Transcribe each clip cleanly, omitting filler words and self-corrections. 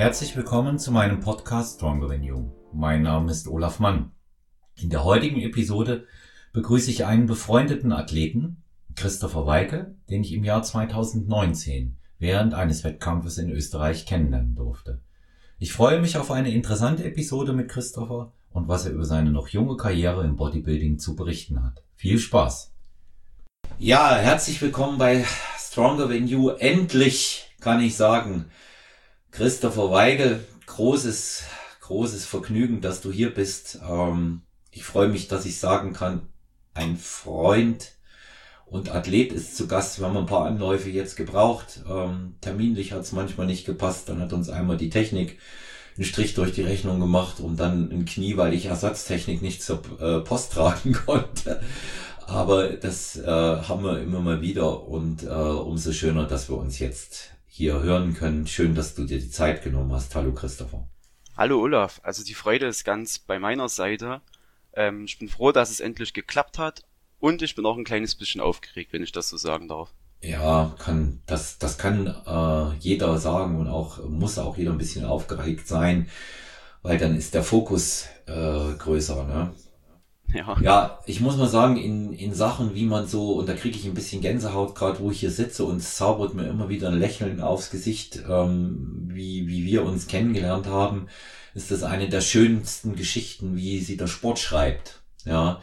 Herzlich willkommen zu meinem Podcast Stronger Than You. Mein Name ist Olaf Mann. In der heutigen Episode begrüße ich einen befreundeten Athleten, Christopher Weigel, den ich im Jahr 2019 während eines Wettkampfes in Österreich kennenlernen durfte. Ich freue mich auf eine interessante Episode mit Christopher und was er über seine noch junge Karriere im Bodybuilding zu berichten hat. Viel Spaß! Ja, herzlich willkommen bei Stronger Than You. Endlich kann ich sagen, Christopher Weigel, großes Vergnügen, dass du hier bist. Ich freue mich, dass ich sagen kann, ein Freund und Athlet ist zu Gast. Wir haben ein paar Anläufe jetzt gebraucht. Terminlich hat es manchmal nicht gepasst. Dann hat uns einmal die Technik einen Strich durch die Rechnung gemacht und dann ein Knie, weil ich Ersatztechnik nicht zur Post tragen konnte. Aber das haben wir immer mal wieder und umso schöner, dass wir uns jetzt hier hören können. Schön, dass du dir die Zeit genommen hast. Hallo Christopher. Hallo Olaf, also die Freude ist ganz bei meiner Seite. Ich bin froh, dass es endlich geklappt hat und ich bin auch ein kleines bisschen aufgeregt, wenn ich das so sagen darf. Ja, das kann jeder sagen und muss auch jeder ein bisschen aufgeregt sein, weil dann ist der Fokus größer, ne? Ja, ich muss mal sagen, in Sachen, wie man so, und da kriege ich ein bisschen Gänsehaut, gerade wo ich hier sitze, und es zaubert mir immer wieder ein Lächeln aufs Gesicht, wie wir uns kennengelernt haben, ist das eine der schönsten Geschichten, wie sie der Sport schreibt. Ja,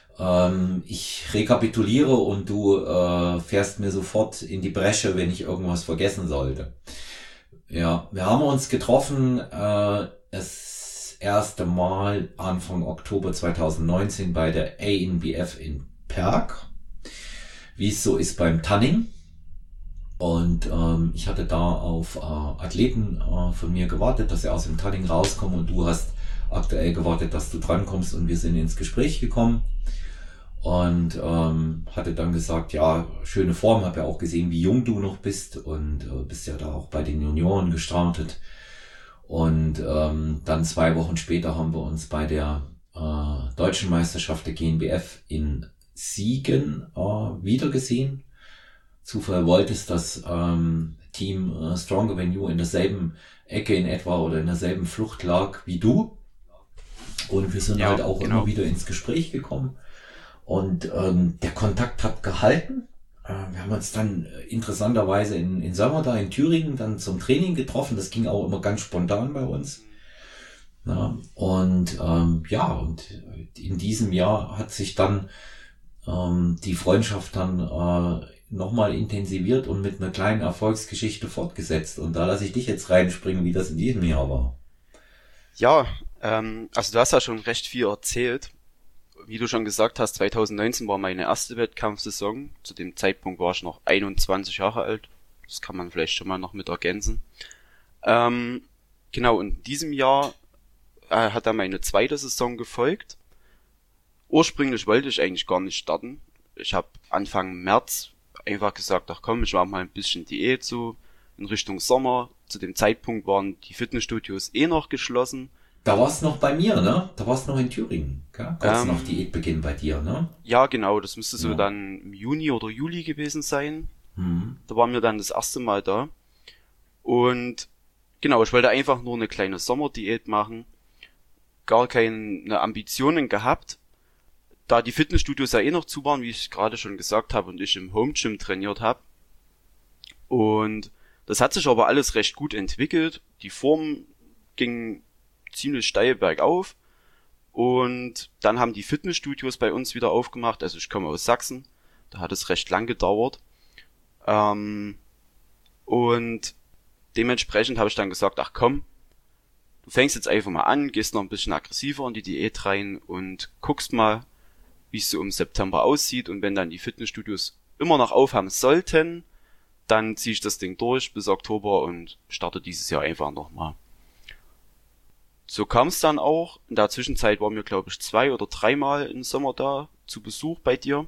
ich rekapituliere und du fährst mir sofort in die Bresche, wenn ich irgendwas vergessen sollte. Ja, wir haben uns getroffen, das erste Mal Anfang Oktober 2019 bei der ANBF in Perg, wie es so ist beim Tanning. Und ich hatte da auf Athleten von mir gewartet, dass sie aus dem Tanning rauskommen, und du hast aktuell gewartet, dass du drankommst, und wir sind ins Gespräch gekommen und hatte dann gesagt, ja, schöne Form, habe ja auch gesehen, wie jung du noch bist, und bist ja da auch bei den Junioren gestartet. Und dann 2 Wochen später haben wir uns bei der Deutschen Meisterschaft der GNBF in Siegen wiedergesehen. Zufall wollte es, dass Team Stronger Than You in derselben Ecke in etwa oder in derselben Flucht lag wie du. Und wir sind halt auch immer wieder ins Gespräch gekommen. Und der Kontakt hat gehalten. Wir haben uns dann interessanterweise in Sommer da in Thüringen dann zum Training getroffen. Das ging auch immer ganz spontan bei uns. Ja, und in diesem Jahr hat sich dann die Freundschaft dann nochmal intensiviert und mit einer kleinen Erfolgsgeschichte fortgesetzt. Und da lasse ich dich jetzt reinspringen, wie das in diesem Jahr war. Ja, also du hast ja schon recht viel erzählt. Wie du schon gesagt hast, 2019 war meine erste Wettkampfsaison. Zu dem Zeitpunkt war ich noch 21 Jahre alt. Das kann man vielleicht schon mal noch mit ergänzen. Genau, in diesem Jahr hat dann meine zweite Saison gefolgt. Ursprünglich wollte ich eigentlich gar nicht starten. Ich habe Anfang März einfach gesagt, ach komm, ich mache mal ein bisschen Diät so in Richtung Sommer. Zu dem Zeitpunkt waren die Fitnessstudios noch geschlossen. Da warst du noch bei mir, ne? Da warst du noch in Thüringen, gell? Kurz nach Diätbeginn bei dir, ne? Ja, genau. Das müsste so dann im Juni oder Juli gewesen sein. Da waren wir dann das erste Mal da. Und genau, ich wollte einfach nur eine kleine Sommerdiät machen. Gar keine Ambitionen gehabt. Da die Fitnessstudios ja noch zu waren, wie ich gerade schon gesagt habe, und ich im Home Gym trainiert habe. Und das hat sich aber alles recht gut entwickelt. Die Form ging ziemlich steil bergauf, und dann haben die Fitnessstudios bei uns wieder aufgemacht. Also ich komme aus Sachsen, da hat es recht lang gedauert, und dementsprechend habe ich dann gesagt, ach komm, du fängst jetzt einfach mal an, gehst noch ein bisschen aggressiver in die Diät rein und guckst mal, wie es so im September aussieht, und wenn dann die Fitnessstudios immer noch aufhaben sollten, dann ziehe ich das Ding durch bis Oktober und starte dieses Jahr einfach nochmal. So kam es dann auch. In der Zwischenzeit waren wir, glaube ich, 2 oder 3 Mal im Sommer da zu Besuch bei dir.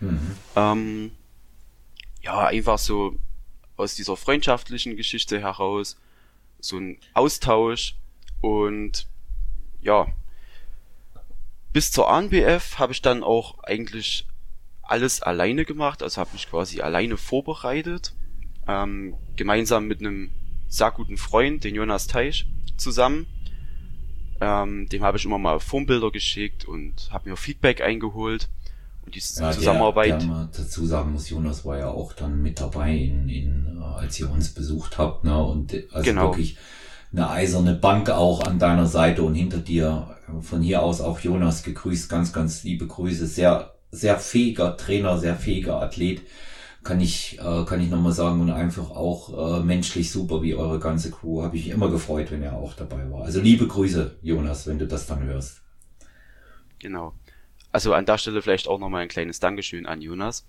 Einfach so aus dieser freundschaftlichen Geschichte heraus, so ein Austausch. Und ja, bis zur ANBF habe ich dann auch eigentlich alles alleine gemacht, also habe mich quasi alleine vorbereitet, gemeinsam mit einem sehr guten Freund, den Jonas Teich, zusammen. Dem habe ich immer mal Formbilder geschickt und habe mir Feedback eingeholt. Und diese Zusammenarbeit. Der man dazu sagen muss, Jonas war ja auch dann mit dabei, als ihr uns besucht habt, ne? Und also wirklich eine eiserne Bank auch an deiner Seite und hinter dir. Von hier aus auch Jonas gegrüßt, ganz, ganz liebe Grüße. Sehr, sehr fähiger Trainer, sehr fähiger Athlet. Kann ich nochmal sagen, und einfach auch menschlich super wie eure ganze Crew. Habe ich mich immer gefreut, wenn er auch dabei war. Also liebe Grüße, Jonas, wenn du das dann hörst. Genau. Also an der Stelle vielleicht auch nochmal ein kleines Dankeschön an Jonas.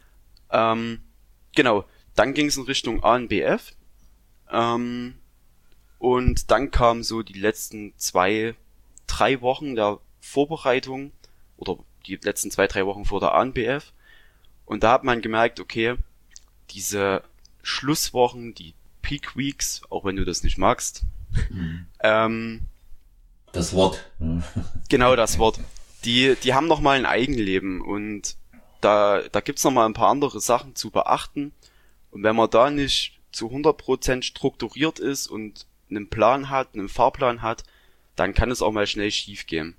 Genau, dann ging es in Richtung ANBF. Und dann kamen so die letzten 2-3 Wochen der Vorbereitung oder die letzten 2-3 Wochen vor der ANBF. Und da hat man gemerkt, okay, diese Schlusswochen, die Peak Weeks, auch wenn du das nicht magst. Das Wort. Genau, das Wort. Die haben noch mal ein Eigenleben und da gibt's noch mal ein paar andere Sachen zu beachten. Und wenn man da nicht zu 100% strukturiert ist und einen Plan hat, einen Fahrplan hat, dann kann es auch mal schnell schief gehen.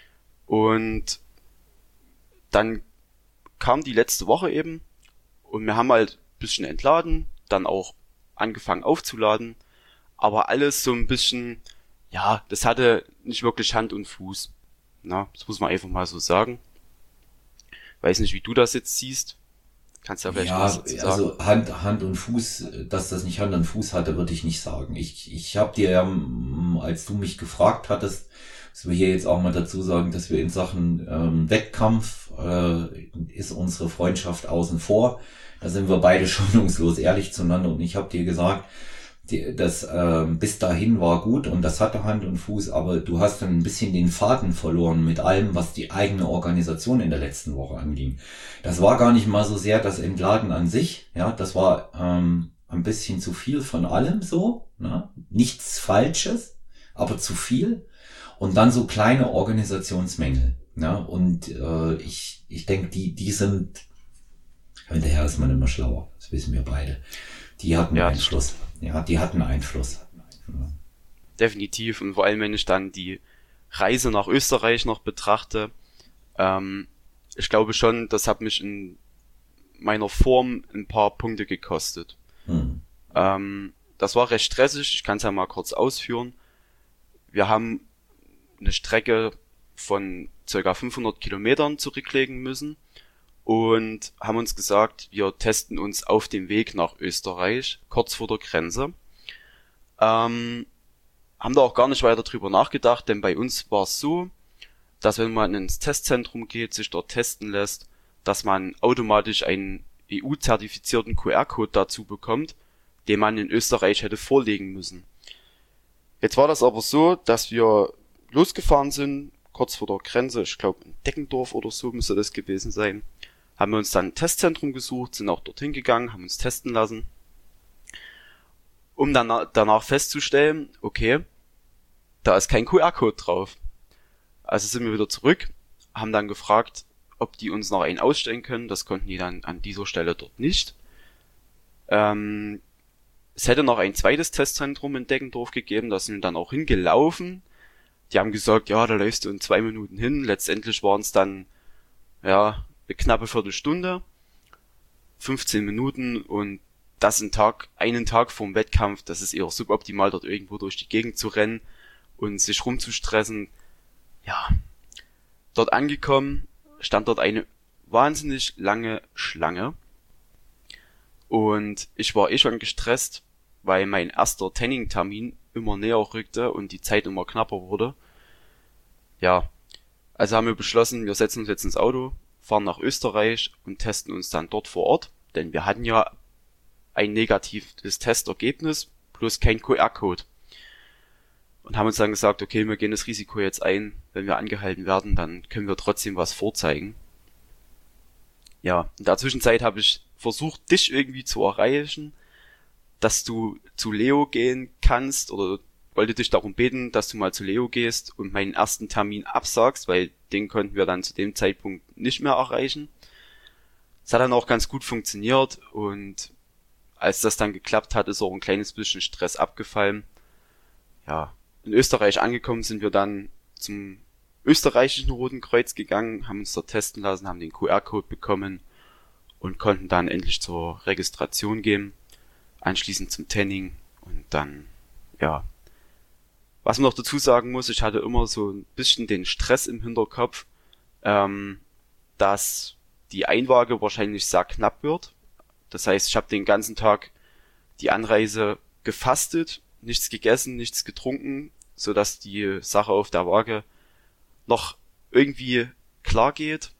Und dann kam die letzte Woche eben und wir haben halt ein bisschen entladen, dann auch angefangen aufzuladen, aber alles so ein bisschen, ja, das hatte nicht wirklich Hand und Fuß. Na, das muss man einfach mal so sagen. Weiß nicht, wie du das jetzt siehst. Kannst du ja vielleicht was dazu sagen? Also Hand und Fuß, dass das nicht Hand und Fuß hatte, würde ich nicht sagen. Ich habe dir ja, als du mich gefragt hattest, dass wir hier jetzt auch mal dazu sagen, dass wir in Sachen Wettkampf ist unsere Freundschaft außen vor. Da sind wir beide schonungslos ehrlich zueinander und ich habe dir gesagt, das bis dahin war gut und das hatte Hand und Fuß, aber du hast dann ein bisschen den Faden verloren mit allem, was die eigene Organisation in der letzten Woche anging. Das war gar nicht mal so sehr das Entladen an sich, ja, das war ein bisschen zu viel von allem so, ne? Nichts Falsches, aber zu viel und dann so kleine Organisationsmängel, ne? Und ich denke, die sind, hinterher ist man immer schlauer, das wissen wir beide. Die hatten Einfluss. Ja, die hatten Einfluss. Ja. Definitiv. Und vor allem, wenn ich dann die Reise nach Österreich noch betrachte, ich glaube schon, das hat mich in meiner Form ein paar Punkte gekostet. Das war recht stressig. Ich kann es ja mal kurz ausführen. Wir haben eine Strecke von ca. 500 Kilometern zurücklegen müssen. Und haben uns gesagt, wir testen uns auf dem Weg nach Österreich, kurz vor der Grenze. Haben da auch gar nicht weiter drüber nachgedacht, denn bei uns war es so, dass wenn man ins Testzentrum geht, sich dort testen lässt, dass man automatisch einen EU-zertifizierten QR-Code dazu bekommt, den man in Österreich hätte vorlegen müssen. Jetzt war das aber so, dass wir losgefahren sind, kurz vor der Grenze, ich glaube in Deckendorf oder so müsste das gewesen sein, haben wir uns dann ein Testzentrum gesucht, sind auch dorthin gegangen, haben uns testen lassen, um dann danach festzustellen, okay, da ist kein QR-Code drauf. Also sind wir wieder zurück, haben dann gefragt, ob die uns noch einen ausstellen können, das konnten die dann an dieser Stelle dort nicht. Es hätte noch ein zweites Testzentrum in Deggendorf gegeben, da sind wir dann auch hingelaufen. Die haben gesagt, ja, da läufst du in 2 Minuten hin, letztendlich waren es dann, ja, eine knappe Viertelstunde, 15 Minuten und das einen Tag vorm Wettkampf, das ist eher suboptimal, dort irgendwo durch die Gegend zu rennen und sich rumzustressen. Ja, dort angekommen, stand dort eine wahnsinnig lange Schlange und ich war schon gestresst, weil mein erster Training-Termin immer näher rückte und die Zeit immer knapper wurde. Ja, also haben wir beschlossen, wir setzen uns jetzt ins Auto, fahren nach Österreich und testen uns dann dort vor Ort, denn wir hatten ja ein negatives Testergebnis plus kein QR-Code. Und haben uns dann gesagt, okay, wir gehen das Risiko jetzt ein, wenn wir angehalten werden, dann können wir trotzdem was vorzeigen. Ja, in der Zwischenzeit habe ich versucht, dich irgendwie zu erreichen, dass du zu Leo gehen kannst oder wollte dich darum beten, dass du mal zu Leo gehst und meinen ersten Termin absagst, weil den konnten wir dann zu dem Zeitpunkt nicht mehr erreichen. Es hat dann auch ganz gut funktioniert und als das dann geklappt hat, ist auch ein kleines bisschen Stress abgefallen. Ja, in Österreich angekommen sind wir dann zum österreichischen Roten Kreuz gegangen, haben uns dort testen lassen, haben den QR-Code bekommen und konnten dann endlich zur Registration gehen, anschließend zum Tanning und dann, ja. Was man noch dazu sagen muss, ich hatte immer so ein bisschen den Stress im Hinterkopf, dass die Einwaage wahrscheinlich sehr knapp wird. Das heißt, ich habe den ganzen Tag die Anreise gefastet, nichts gegessen, nichts getrunken, sodass die Sache auf der Waage noch irgendwie klar geht.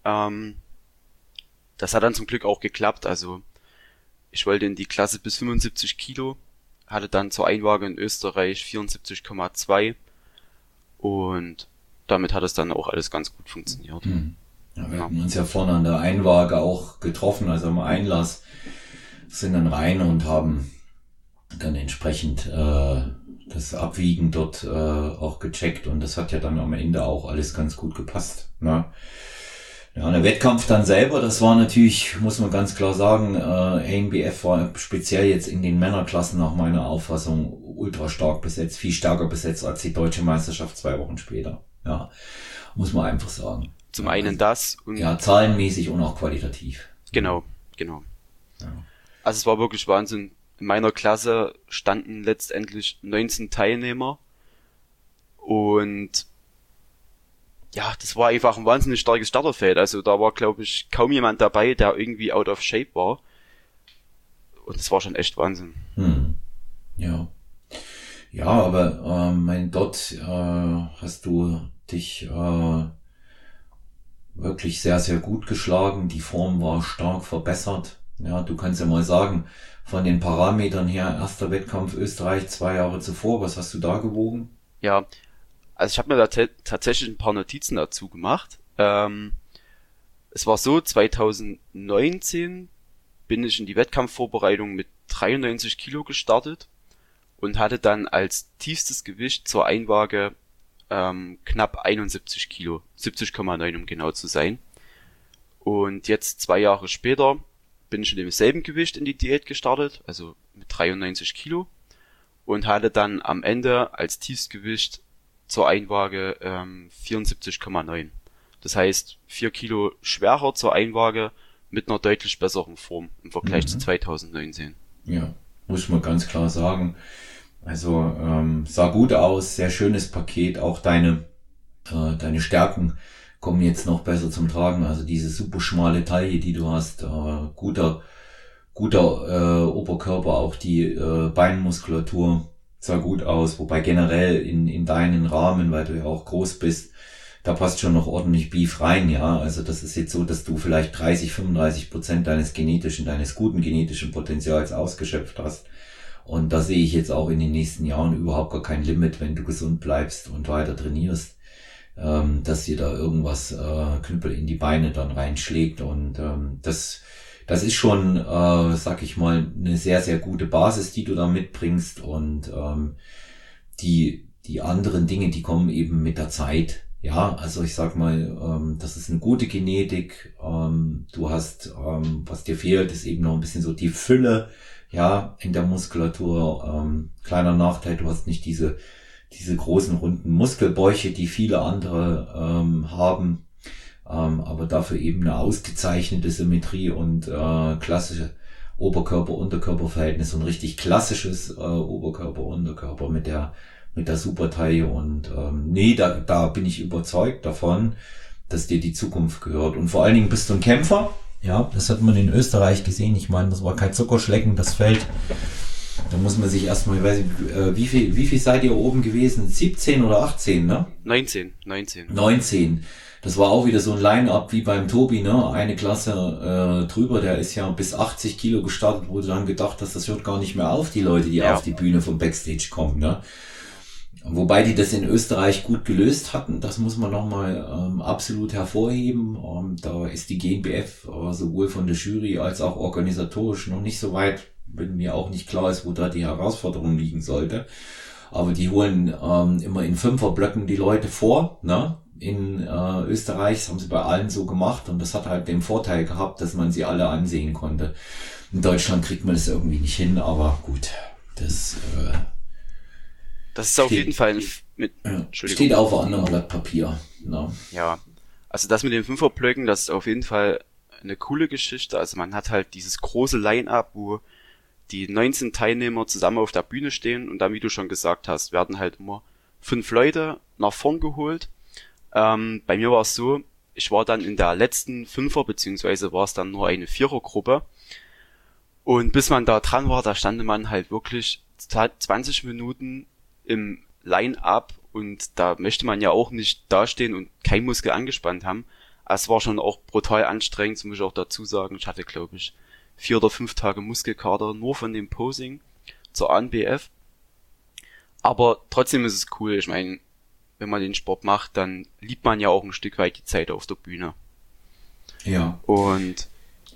Das hat dann zum Glück auch geklappt. Also ich wollte in die Klasse bis 75 Kilo, hatte dann zur Einwaage in Österreich 74,2 und damit hat es dann auch alles ganz gut funktioniert. Ja, wir hatten uns ja vorne an der Einwaage auch getroffen, also am Einlass, sind dann rein und haben dann entsprechend das Abwiegen dort auch gecheckt und das hat ja dann am Ende auch alles ganz gut gepasst. Ne? Ja, der Wettkampf dann selber, das war natürlich, muss man ganz klar sagen, ANBF war speziell jetzt in den Männerklassen nach meiner Auffassung ultra stark besetzt, viel stärker besetzt als die deutsche Meisterschaft 2 Wochen später. Ja, muss man einfach sagen. Zum einen das und ja, zahlenmäßig und auch qualitativ. Genau. Ja. Also es war wirklich Wahnsinn. In meiner Klasse standen letztendlich 19 Teilnehmer und ja, das war einfach ein wahnsinnig starkes Starterfeld. Also da war, glaube ich, kaum jemand dabei, der irgendwie out of shape war. Und es war schon echt Wahnsinn. Ja. Ja, aber dort hast du dich wirklich sehr, sehr gut geschlagen. Die Form war stark verbessert. Ja, du kannst ja mal sagen, von den Parametern her, erster Wettkampf Österreich 2 Jahre zuvor, was hast du da gewogen? Ja, also ich habe mir da tatsächlich ein paar Notizen dazu gemacht. Es war so, 2019 bin ich in die Wettkampfvorbereitung mit 93 Kilo gestartet und hatte dann als tiefstes Gewicht zur Einwaage knapp 71 Kilo, 70,9 um genau zu sein. Und jetzt 2 Jahre später bin ich in demselben Gewicht in die Diät gestartet, also mit 93 Kilo und hatte dann am Ende als Tiefstgewicht zur Einwaage 74,9. Das heißt 4 Kilo schwerer zur Einwaage mit einer deutlich besseren Form im Vergleich zu 2019. Ja, muss man ganz klar sagen. Also sah gut aus, sehr schönes Paket, auch deine Stärken kommen jetzt noch besser zum Tragen. Also diese super schmale Taille, die du hast, guter Oberkörper, auch die Beinmuskulatur sah gut aus, wobei generell in deinen Rahmen, weil du ja auch groß bist, da passt schon noch ordentlich Beef rein, ja. Also das ist jetzt so, dass du vielleicht 30-35% deines guten genetischen Potenzials ausgeschöpft hast. Und da sehe ich jetzt auch in den nächsten Jahren überhaupt gar kein Limit, wenn du gesund bleibst und weiter trainierst, dass dir da irgendwas Knüppel in die Beine dann reinschlägt. Und das ist schon, sag ich mal, eine sehr, sehr gute Basis, die du da mitbringst. Und die anderen Dinge, die kommen eben mit der Zeit. Ja, also ich sag mal, das ist eine gute Genetik. Du hast, was dir fehlt, ist eben noch ein bisschen so die Fülle, ja, in der Muskulatur. Kleiner Nachteil, du hast nicht diese großen runden Muskelbäuche, die viele andere haben, aber dafür eben eine ausgezeichnete Symmetrie und klassische Oberkörper-Unterkörper-Verhältnis, so ein richtig klassisches Oberkörper-Unterkörper mit der Supertaille und da bin ich überzeugt davon, dass dir die Zukunft gehört. Und vor allen Dingen bist du ein Kämpfer. Ja, das hat man in Österreich gesehen. Ich meine, das war kein Zuckerschlecken, das Feld. Da muss man sich erstmal, ich weiß nicht, wie viel seid ihr oben gewesen? 17 oder 18, ne? 19. Das war auch wieder so ein Line-Up wie beim Tobi, ne? Eine Klasse drüber, der ist ja bis 80 Kilo gestartet, wo du dann gedacht hast, das hört gar nicht mehr auf, die Leute, die auf die Bühne vom Backstage kommen, ne? Wobei die das in Österreich gut gelöst hatten, das muss man nochmal absolut hervorheben. Da ist die GNBF sowohl von der Jury als auch organisatorisch noch nicht so weit, wenn mir auch nicht klar ist, wo da die Herausforderung liegen sollte. Aber die holen immer in Fünferblöcken die Leute vor, ne? in Österreich. Das haben sie bei allen so gemacht und das hat halt den Vorteil gehabt, dass man sie alle ansehen konnte. In Deutschland kriegt man das irgendwie nicht hin, aber gut, das ist steht, auf jeden Fall steht auf einem anderen Blatt Papier. No. Ja, also das mit den Fünferblöcken, das ist auf jeden Fall eine coole Geschichte. Also man hat halt dieses große Line-Up, wo die 19 Teilnehmer zusammen auf der Bühne stehen und dann, wie du schon gesagt hast, werden halt immer 5 Leute nach vorn geholt. Bei mir war es so, ich war dann in der letzten Fünfer, beziehungsweise war es dann nur eine Vierergruppe. Und bis man da dran war, da stand man halt wirklich 20 Minuten im Line-Up und da möchte man ja auch nicht dastehen und kein Muskel angespannt haben. Es war schon auch brutal anstrengend, muss ich auch dazu sagen. Ich hatte, glaube ich, 4 oder 5 Tage Muskelkater nur von dem Posing zur ANBF. Aber trotzdem ist es cool. Ich meine, wenn man den Sport macht, dann liebt man ja auch ein Stück weit die Zeit auf der Bühne. Ja. Und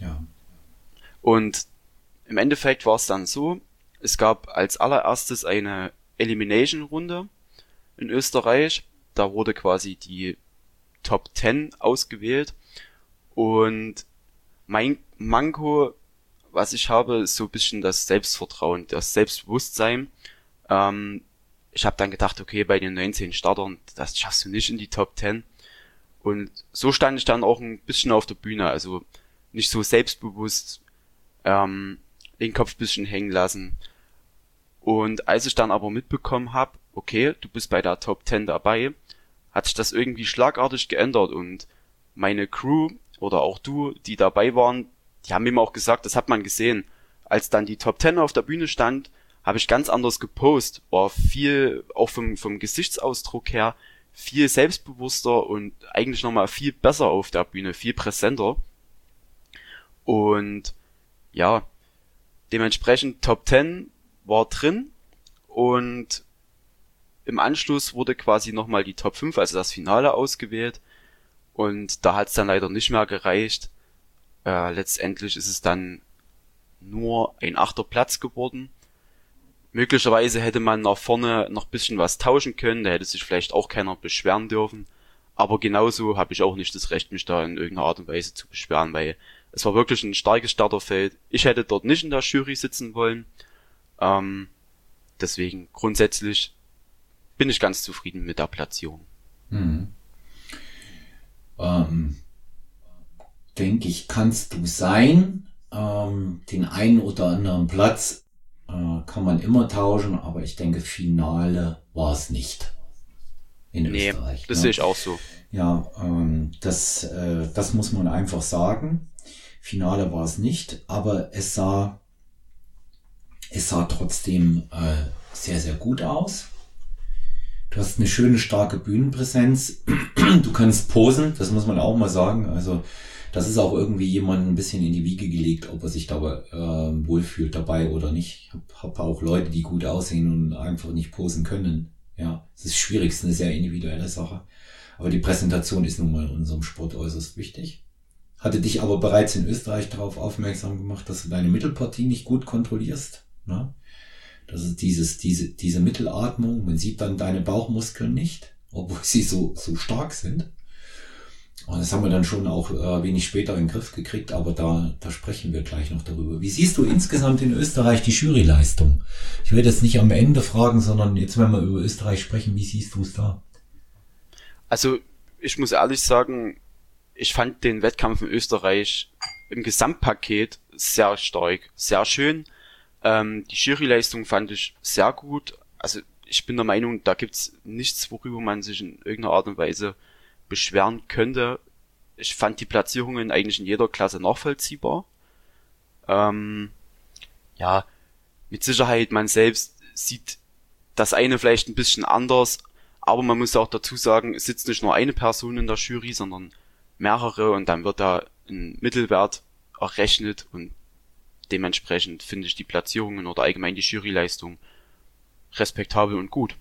im Endeffekt war es dann so, es gab als allererstes eine Elimination-Runde in Österreich. Da wurde quasi die Top 10 ausgewählt. Und mein Manko, was ich habe, ist so ein bisschen das Selbstvertrauen, das Selbstbewusstsein. Ich habe dann gedacht, okay, bei den 19 Startern, das schaffst du nicht in die Top 10. Und so stand ich dann auch ein bisschen auf der Bühne, also nicht so selbstbewusst, den Kopf ein bisschen hängen lassen. Und als ich dann aber mitbekommen habe, okay, du bist bei der Top 10 dabei, hat sich das irgendwie schlagartig geändert und meine Crew oder auch du, die dabei waren, die haben mir auch gesagt, das hat man gesehen. Als dann die Top 10 auf der Bühne stand, habe ich ganz anders gepostet, war viel, auch vom Gesichtsausdruck her, viel selbstbewusster und eigentlich nochmal viel besser auf der Bühne, viel präsenter. Und ja, dementsprechend Top 10 war drin und im Anschluss wurde quasi nochmal die Top 5, also das Finale, ausgewählt und da hat es dann leider nicht mehr gereicht. Letztendlich ist es dann nur ein 8. Platz geworden. Möglicherweise hätte man nach vorne noch ein bisschen was tauschen können, da hätte sich vielleicht auch keiner beschweren dürfen. Aber genauso habe ich auch nicht das Recht, mich da in irgendeiner Art und Weise zu beschweren, weil es war wirklich ein starkes Starterfeld. Ich hätte dort nicht in der Jury sitzen wollen. Deswegen grundsätzlich bin ich ganz zufrieden mit der Platzierung. Denke ich, kannst du sein. Den einen oder anderen Platz kann man immer tauschen, aber ich denke, Finale war es nicht in Österreich. Das sehe ich auch so. Ja, das muss man einfach sagen. Finale war es nicht, aber es sah trotzdem sehr, sehr gut aus. Du hast eine schöne, starke Bühnenpräsenz. Du kannst posen, das muss man auch mal sagen. Also das ist auch irgendwie jemand ein bisschen in die Wiege gelegt, ob er sich da wohlfühlt dabei oder nicht. Ich hab auch Leute, die gut aussehen und einfach nicht posen können. Ja, es ist schwierig, es ist eine sehr individuelle Sache. Aber die Präsentation ist nun mal in unserem Sport äußerst wichtig. Hatte dich aber bereits in Österreich darauf aufmerksam gemacht, dass du deine Mittelpartie nicht gut kontrollierst. Ne? Das ist diese Mittelatmung. Man sieht dann deine Bauchmuskeln nicht, obwohl sie so stark sind. Und das haben wir dann schon auch wenig später in den Griff gekriegt, aber da sprechen wir gleich noch darüber. Wie siehst du insgesamt in Österreich die Juryleistung? Ich werde jetzt nicht am Ende fragen, sondern jetzt, wenn wir über Österreich sprechen, wie siehst du es da? Also, ich muss ehrlich sagen, ich fand den Wettkampf in Österreich im Gesamtpaket sehr stark, sehr schön. Die Juryleistung fand ich sehr gut. Also, ich bin der Meinung, da gibt's nichts, worüber man sich in irgendeiner Art und Weise beschweren könnte. Ich fand die Platzierungen eigentlich in jeder Klasse nachvollziehbar. Ja, mit Sicherheit, man selbst sieht das eine vielleicht ein bisschen anders, aber man muss auch dazu sagen, es sitzt nicht nur eine Person in der Jury, sondern mehrere und dann wird da ein Mittelwert errechnet und dementsprechend finde ich die Platzierungen oder allgemein die Juryleistung respektabel und gut.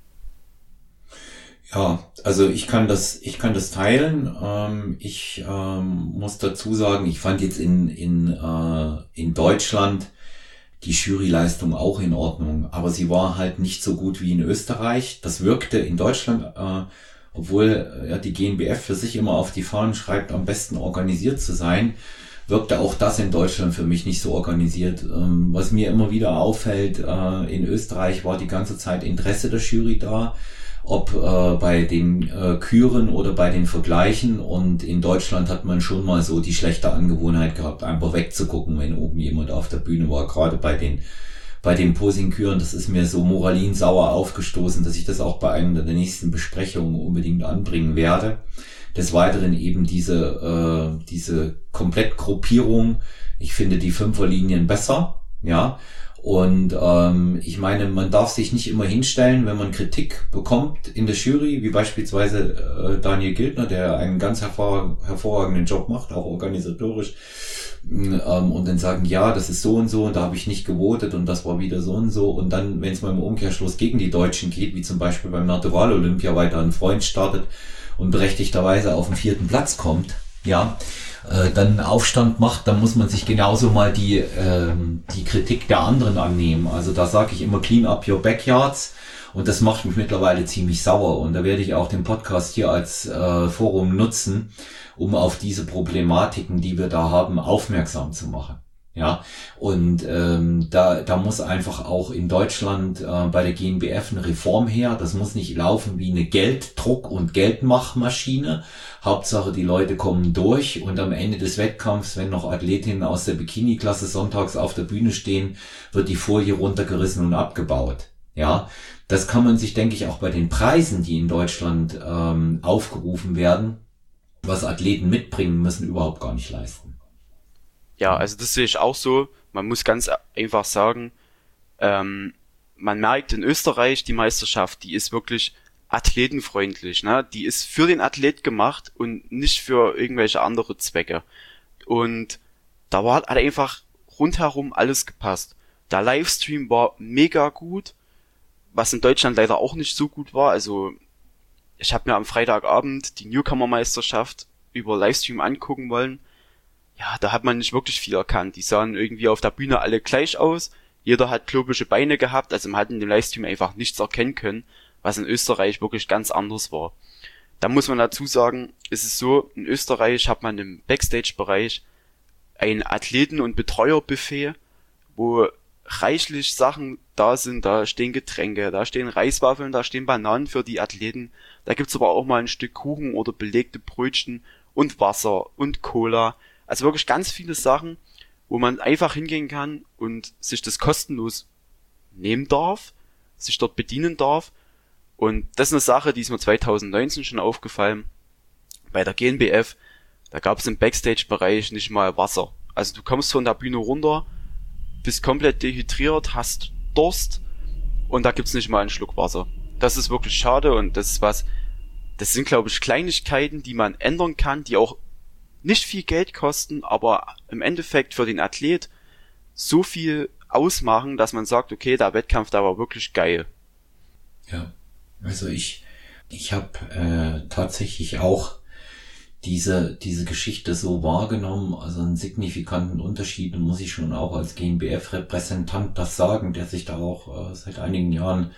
Ja, also ich kann das teilen. Ich muss dazu sagen, ich fand jetzt in Deutschland die Juryleistung auch in Ordnung, aber sie war halt nicht so gut wie in Österreich. Das wirkte in Deutschland obwohl ja die GNBF für sich immer auf die Fahnen schreibt, am besten organisiert zu sein, wirkte auch das in Deutschland für mich nicht so organisiert. Was mir immer wieder auffällt, in Österreich war die ganze Zeit Interesse der Jury da, ob bei den Küren oder bei den Vergleichen, und in Deutschland hat man schon mal so die schlechte Angewohnheit gehabt, einfach wegzugucken, wenn oben jemand auf der Bühne war, gerade bei den Posing-Küren. Das ist mir so moralinsauer aufgestoßen, dass ich das auch bei einer der nächsten Besprechungen unbedingt anbringen werde. Des Weiteren eben diese Komplettgruppierung. Ich finde die Fünferlinien besser, ja. Und ich meine, man darf sich nicht immer hinstellen, wenn man Kritik bekommt in der Jury, wie beispielsweise Daniel Gildner, der einen ganz hervorragenden Job macht, auch organisatorisch, und dann sagen, ja, das ist so und da habe ich nicht gewotet und das war wieder so. Und dann, wenn es mal im Umkehrschluss gegen die Deutschen geht, wie zum Beispiel beim Natural Olympia weiter ein Freund startet und berechtigterweise auf den 4. Platz kommt, ja, dann Aufstand macht, dann muss man sich genauso mal die Kritik der anderen annehmen. Also da sage ich immer, clean up your backyards, und das macht mich mittlerweile ziemlich sauer, und da werde ich auch den Podcast hier als Forum nutzen, um auf diese Problematiken, die wir da haben, aufmerksam zu machen. Ja, und da muss einfach auch in Deutschland bei der GNBF eine Reform her. Das muss nicht laufen wie eine Gelddruck- und Geldmachmaschine. Hauptsache, die Leute kommen durch, und am Ende des Wettkampfs, wenn noch Athletinnen aus der Bikini-Klasse sonntags auf der Bühne stehen, wird die Folie runtergerissen und abgebaut. Ja, das kann man sich, denke ich, auch bei den Preisen, die in Deutschland aufgerufen werden, was Athleten mitbringen müssen, überhaupt gar nicht leisten. Ja, also das sehe ich auch so. Man muss ganz einfach sagen, man merkt in Österreich, die Meisterschaft, die ist wirklich athletenfreundlich, ne? Die ist für den Athlet gemacht und nicht für irgendwelche andere Zwecke. Und da hat einfach rundherum alles gepasst. Der Livestream war mega gut, was in Deutschland leider auch nicht so gut war. Also ich habe mir am Freitagabend die Newcomer-Meisterschaft über Livestream angucken wollen. Ja, da hat man nicht wirklich viel erkannt. Die sahen irgendwie auf der Bühne alle gleich aus. Jeder hat klobische Beine gehabt, also man hat in dem Livestream einfach nichts erkennen können, was in Österreich wirklich ganz anders war. Da muss man dazu sagen, ist es so, in Österreich hat man im Backstage-Bereich ein Athleten- und Betreuerbuffet, wo reichlich Sachen da sind. Da stehen Getränke, da stehen Reiswaffeln, da stehen Bananen für die Athleten. Da gibt's aber auch mal ein Stück Kuchen oder belegte Brötchen und Wasser und Cola. Also wirklich ganz viele Sachen, wo man einfach hingehen kann und sich das kostenlos nehmen darf, sich dort bedienen darf. Und das ist eine Sache, die ist mir 2019 schon aufgefallen. Bei der GNBF, da gab es im Backstage-Bereich nicht mal Wasser. Also du kommst von der Bühne runter, bist komplett dehydriert, hast Durst und da gibt's nicht mal einen Schluck Wasser. Das ist wirklich schade, und das sind, glaube ich, Kleinigkeiten, die man ändern kann, die auch nicht viel Geld kosten, aber im Endeffekt für den Athlet so viel ausmachen, dass man sagt, okay, der Wettkampf, da war wirklich geil. Ja, also ich habe tatsächlich auch diese Geschichte so wahrgenommen, also einen signifikanten Unterschied, und muss ich schon auch als GNBF-Repräsentant das sagen, der sich da auch seit einigen Jahren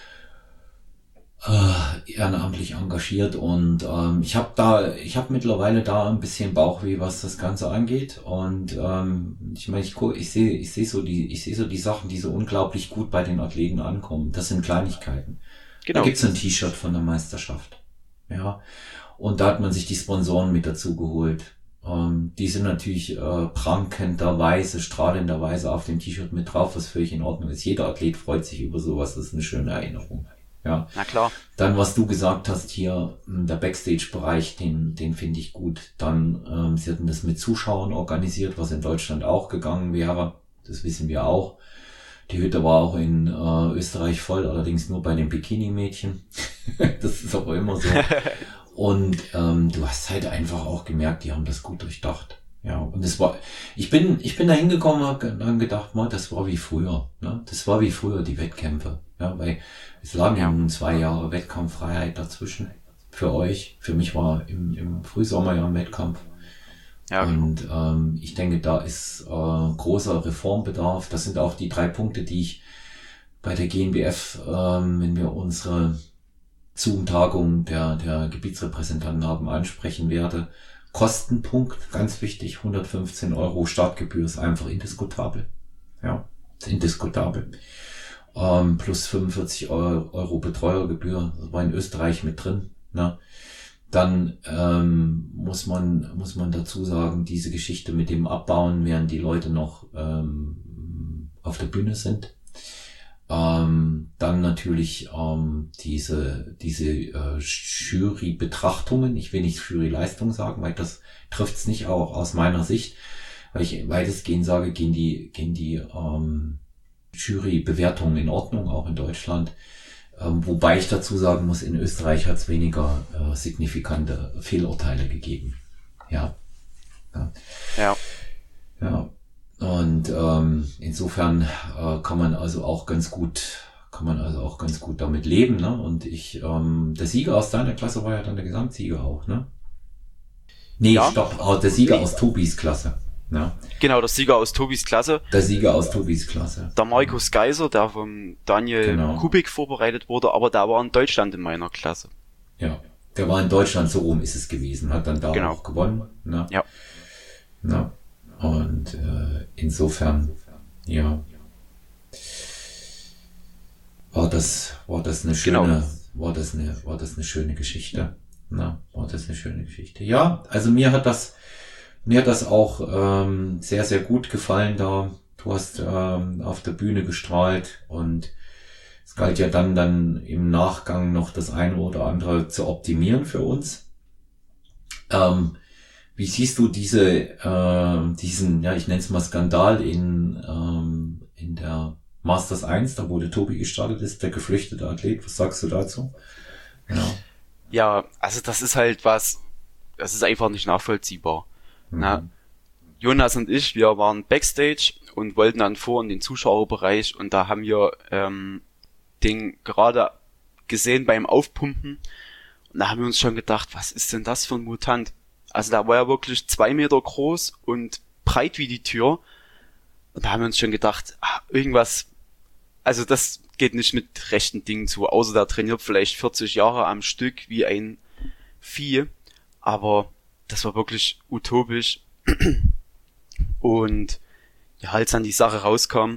ehrenamtlich engagiert, und ich habe mittlerweile da ein bisschen Bauchweh, was das Ganze angeht, und ich meine, ich sehe so die Sachen, die so unglaublich gut bei den Athleten ankommen. Das sind Kleinigkeiten. Genau. Da gibt's ein T-Shirt von der Meisterschaft, ja, und da hat man sich die Sponsoren mit dazu geholt. Die sind natürlich prankenderweise, strahlenderweise auf dem T-Shirt mit drauf, was völlig in Ordnung ist. Jeder Athlet freut sich über sowas, das ist eine schöne Erinnerung. Ja. Na klar. Dann, was du gesagt hast hier, der Backstage-Bereich, den finde ich gut. Dann, sie hatten das mit Zuschauern organisiert, was in Deutschland auch gegangen wäre. Das wissen wir auch. Die Hütte war auch in Österreich voll, allerdings nur bei den Bikini-Mädchen. Das ist aber immer so. Und du hast halt einfach auch gemerkt, die haben das gut durchdacht. Ja, und ich bin da hingekommen und habe dann gedacht, das war wie früher. Ne? Das war wie früher, die Wettkämpfe. Ja, weil es lagen ja nun 2 Jahre Wettkampffreiheit dazwischen. Für euch. Für mich war im Frühsommer ja ein Wettkampf. Ja. Und ich denke, da ist großer Reformbedarf. Das sind auch die 3 Punkte, die ich bei der GNBF, wenn wir unsere Zoom-Tagung der Gebietsrepräsentanten haben ansprechen werde. Kostenpunkt, ganz wichtig, 115 Euro Startgebühr ist einfach indiskutabel. Ja, ist indiskutabel. Plus 45 Euro Betreuergebühr, das war in Österreich mit drin. Ne? Dann muss man dazu sagen, diese Geschichte mit dem Abbauen, während die Leute noch auf der Bühne sind. Dann natürlich diese Jury-Betrachtungen. Ich will nicht Jury-Leistung sagen, weil das trifft's nicht, auch aus meiner Sicht. Weil ich weitestgehend sage, gehen die Jury-Bewertungen in Ordnung, auch in Deutschland. Wobei ich dazu sagen muss, in Österreich hat's weniger signifikante Fehlurteile gegeben. Ja. Und insofern kann man also auch ganz gut damit leben, ne? Und der Sieger aus deiner Klasse war ja dann der Gesamtsieger auch, ne? Nee, ja. Stopp, der Sieger aus Tobis Klasse. Ja. Genau, der Sieger aus Tobis Klasse. Der Markus Geiser, der vom Daniel Kubik vorbereitet wurde, aber der war in Deutschland in meiner Klasse. Ja, der war in Deutschland, so rum ist es gewesen, hat dann da auch gewonnen. Ne? Ja. Na. Und insofern, ja, war das eine schöne, war das eine schöne Geschichte. Na, war das eine schöne Geschichte. Ja, also mir hat das auch sehr, sehr gut gefallen da. Du hast auf der Bühne gestrahlt und es galt ja dann im Nachgang noch das eine oder andere zu optimieren für uns. Wie siehst du diesen, ja, ich nenne es mal Skandal in der Masters 1, da wo der Tobi gestartet ist, der geflüchtete Athlet? Was sagst du dazu? Ja, also das ist einfach nicht nachvollziehbar. Na, Jonas und ich, wir waren Backstage und wollten dann vor in den Zuschauerbereich und da haben wir den gerade gesehen beim Aufpumpen und da haben wir uns schon gedacht, was ist denn das für ein Mutant? Also da war er wirklich 2 Meter groß und breit wie die Tür und da haben wir uns schon gedacht, irgendwas, also das geht nicht mit rechten Dingen zu, außer der trainiert vielleicht 40 Jahre am Stück wie ein Vieh, aber das war wirklich utopisch. Und ja, als dann die Sache rauskam,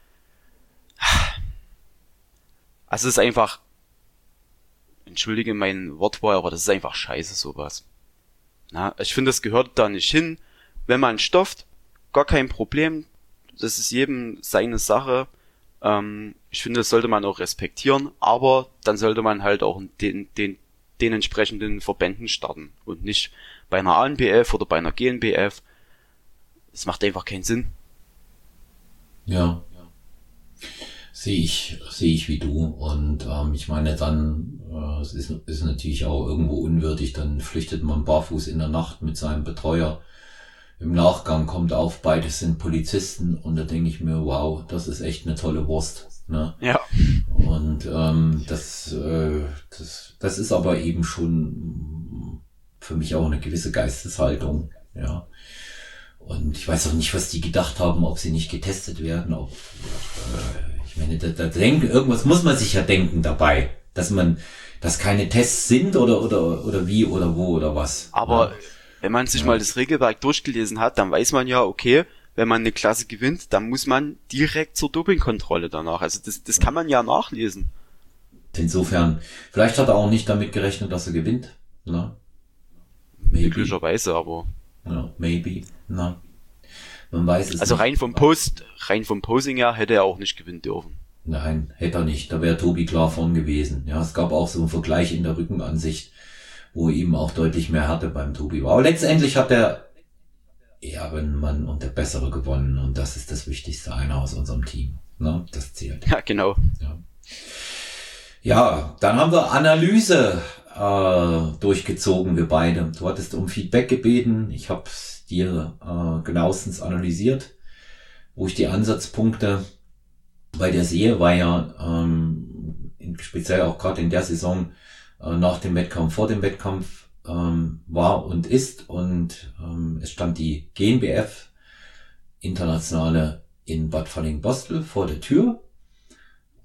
also es ist einfach, entschuldige mein Wortwahl, aber das ist einfach scheiße, sowas. Na, ich finde, das gehört da nicht hin. Wenn man stofft, gar kein Problem. Das ist jedem seine Sache. Ich finde, das sollte man auch respektieren, aber dann sollte man halt auch den entsprechenden Verbänden starten und nicht bei einer ANBF oder bei einer GNBF. Das macht einfach keinen Sinn. Ja. Sehe ich wie du. Und ich meine dann, es ist natürlich auch irgendwo unwürdig, dann flüchtet man barfuß in der Nacht mit seinem Betreuer. Im Nachgang kommt auf, beide sind Polizisten und da denke ich mir, wow, das ist echt eine tolle Wurst. Ne? Ja. Und das ist aber eben schon für mich auch eine gewisse Geisteshaltung, ja. Und ich weiß auch nicht, was die gedacht haben, ob sie nicht getestet werden, ich meine, irgendwas muss man sich ja denken dabei, dass keine Tests sind oder wie oder wo oder was. Aber wenn man sich mal das Regelwerk durchgelesen hat, dann weiß man ja, okay, wenn man eine Klasse gewinnt, dann muss man direkt zur Dopingkontrolle danach. Also das kann man ja nachlesen. Insofern, vielleicht hat er auch nicht damit gerechnet, dass er gewinnt. Ne? Möglicherweise, aber. Ja, maybe. Na. Man weiß es also nicht. Rein vom Posing her hätte er auch nicht gewinnen dürfen. Nein, hätte er nicht. Da wäre Tobi klar vorn gewesen. Ja, es gab auch so einen Vergleich in der Rückenansicht, wo eben auch deutlich mehr Härte beim Tobi war. Aber letztendlich hat der Ehrenmann und der Bessere gewonnen und das ist das Wichtigste, einer aus unserem Team. Ne? Das zählt. Ja, genau. Ja, dann haben wir Analyse durchgezogen, wir beide. Du hattest um Feedback gebeten. Ich habe es dir genauestens analysiert, wo ich die Ansatzpunkte bei der sehe, war ja speziell auch gerade in der Saison nach dem Wettkampf, vor dem Wettkampf war und ist und es stand die GNBF Internationale in Bad Falling-Bostel vor der Tür.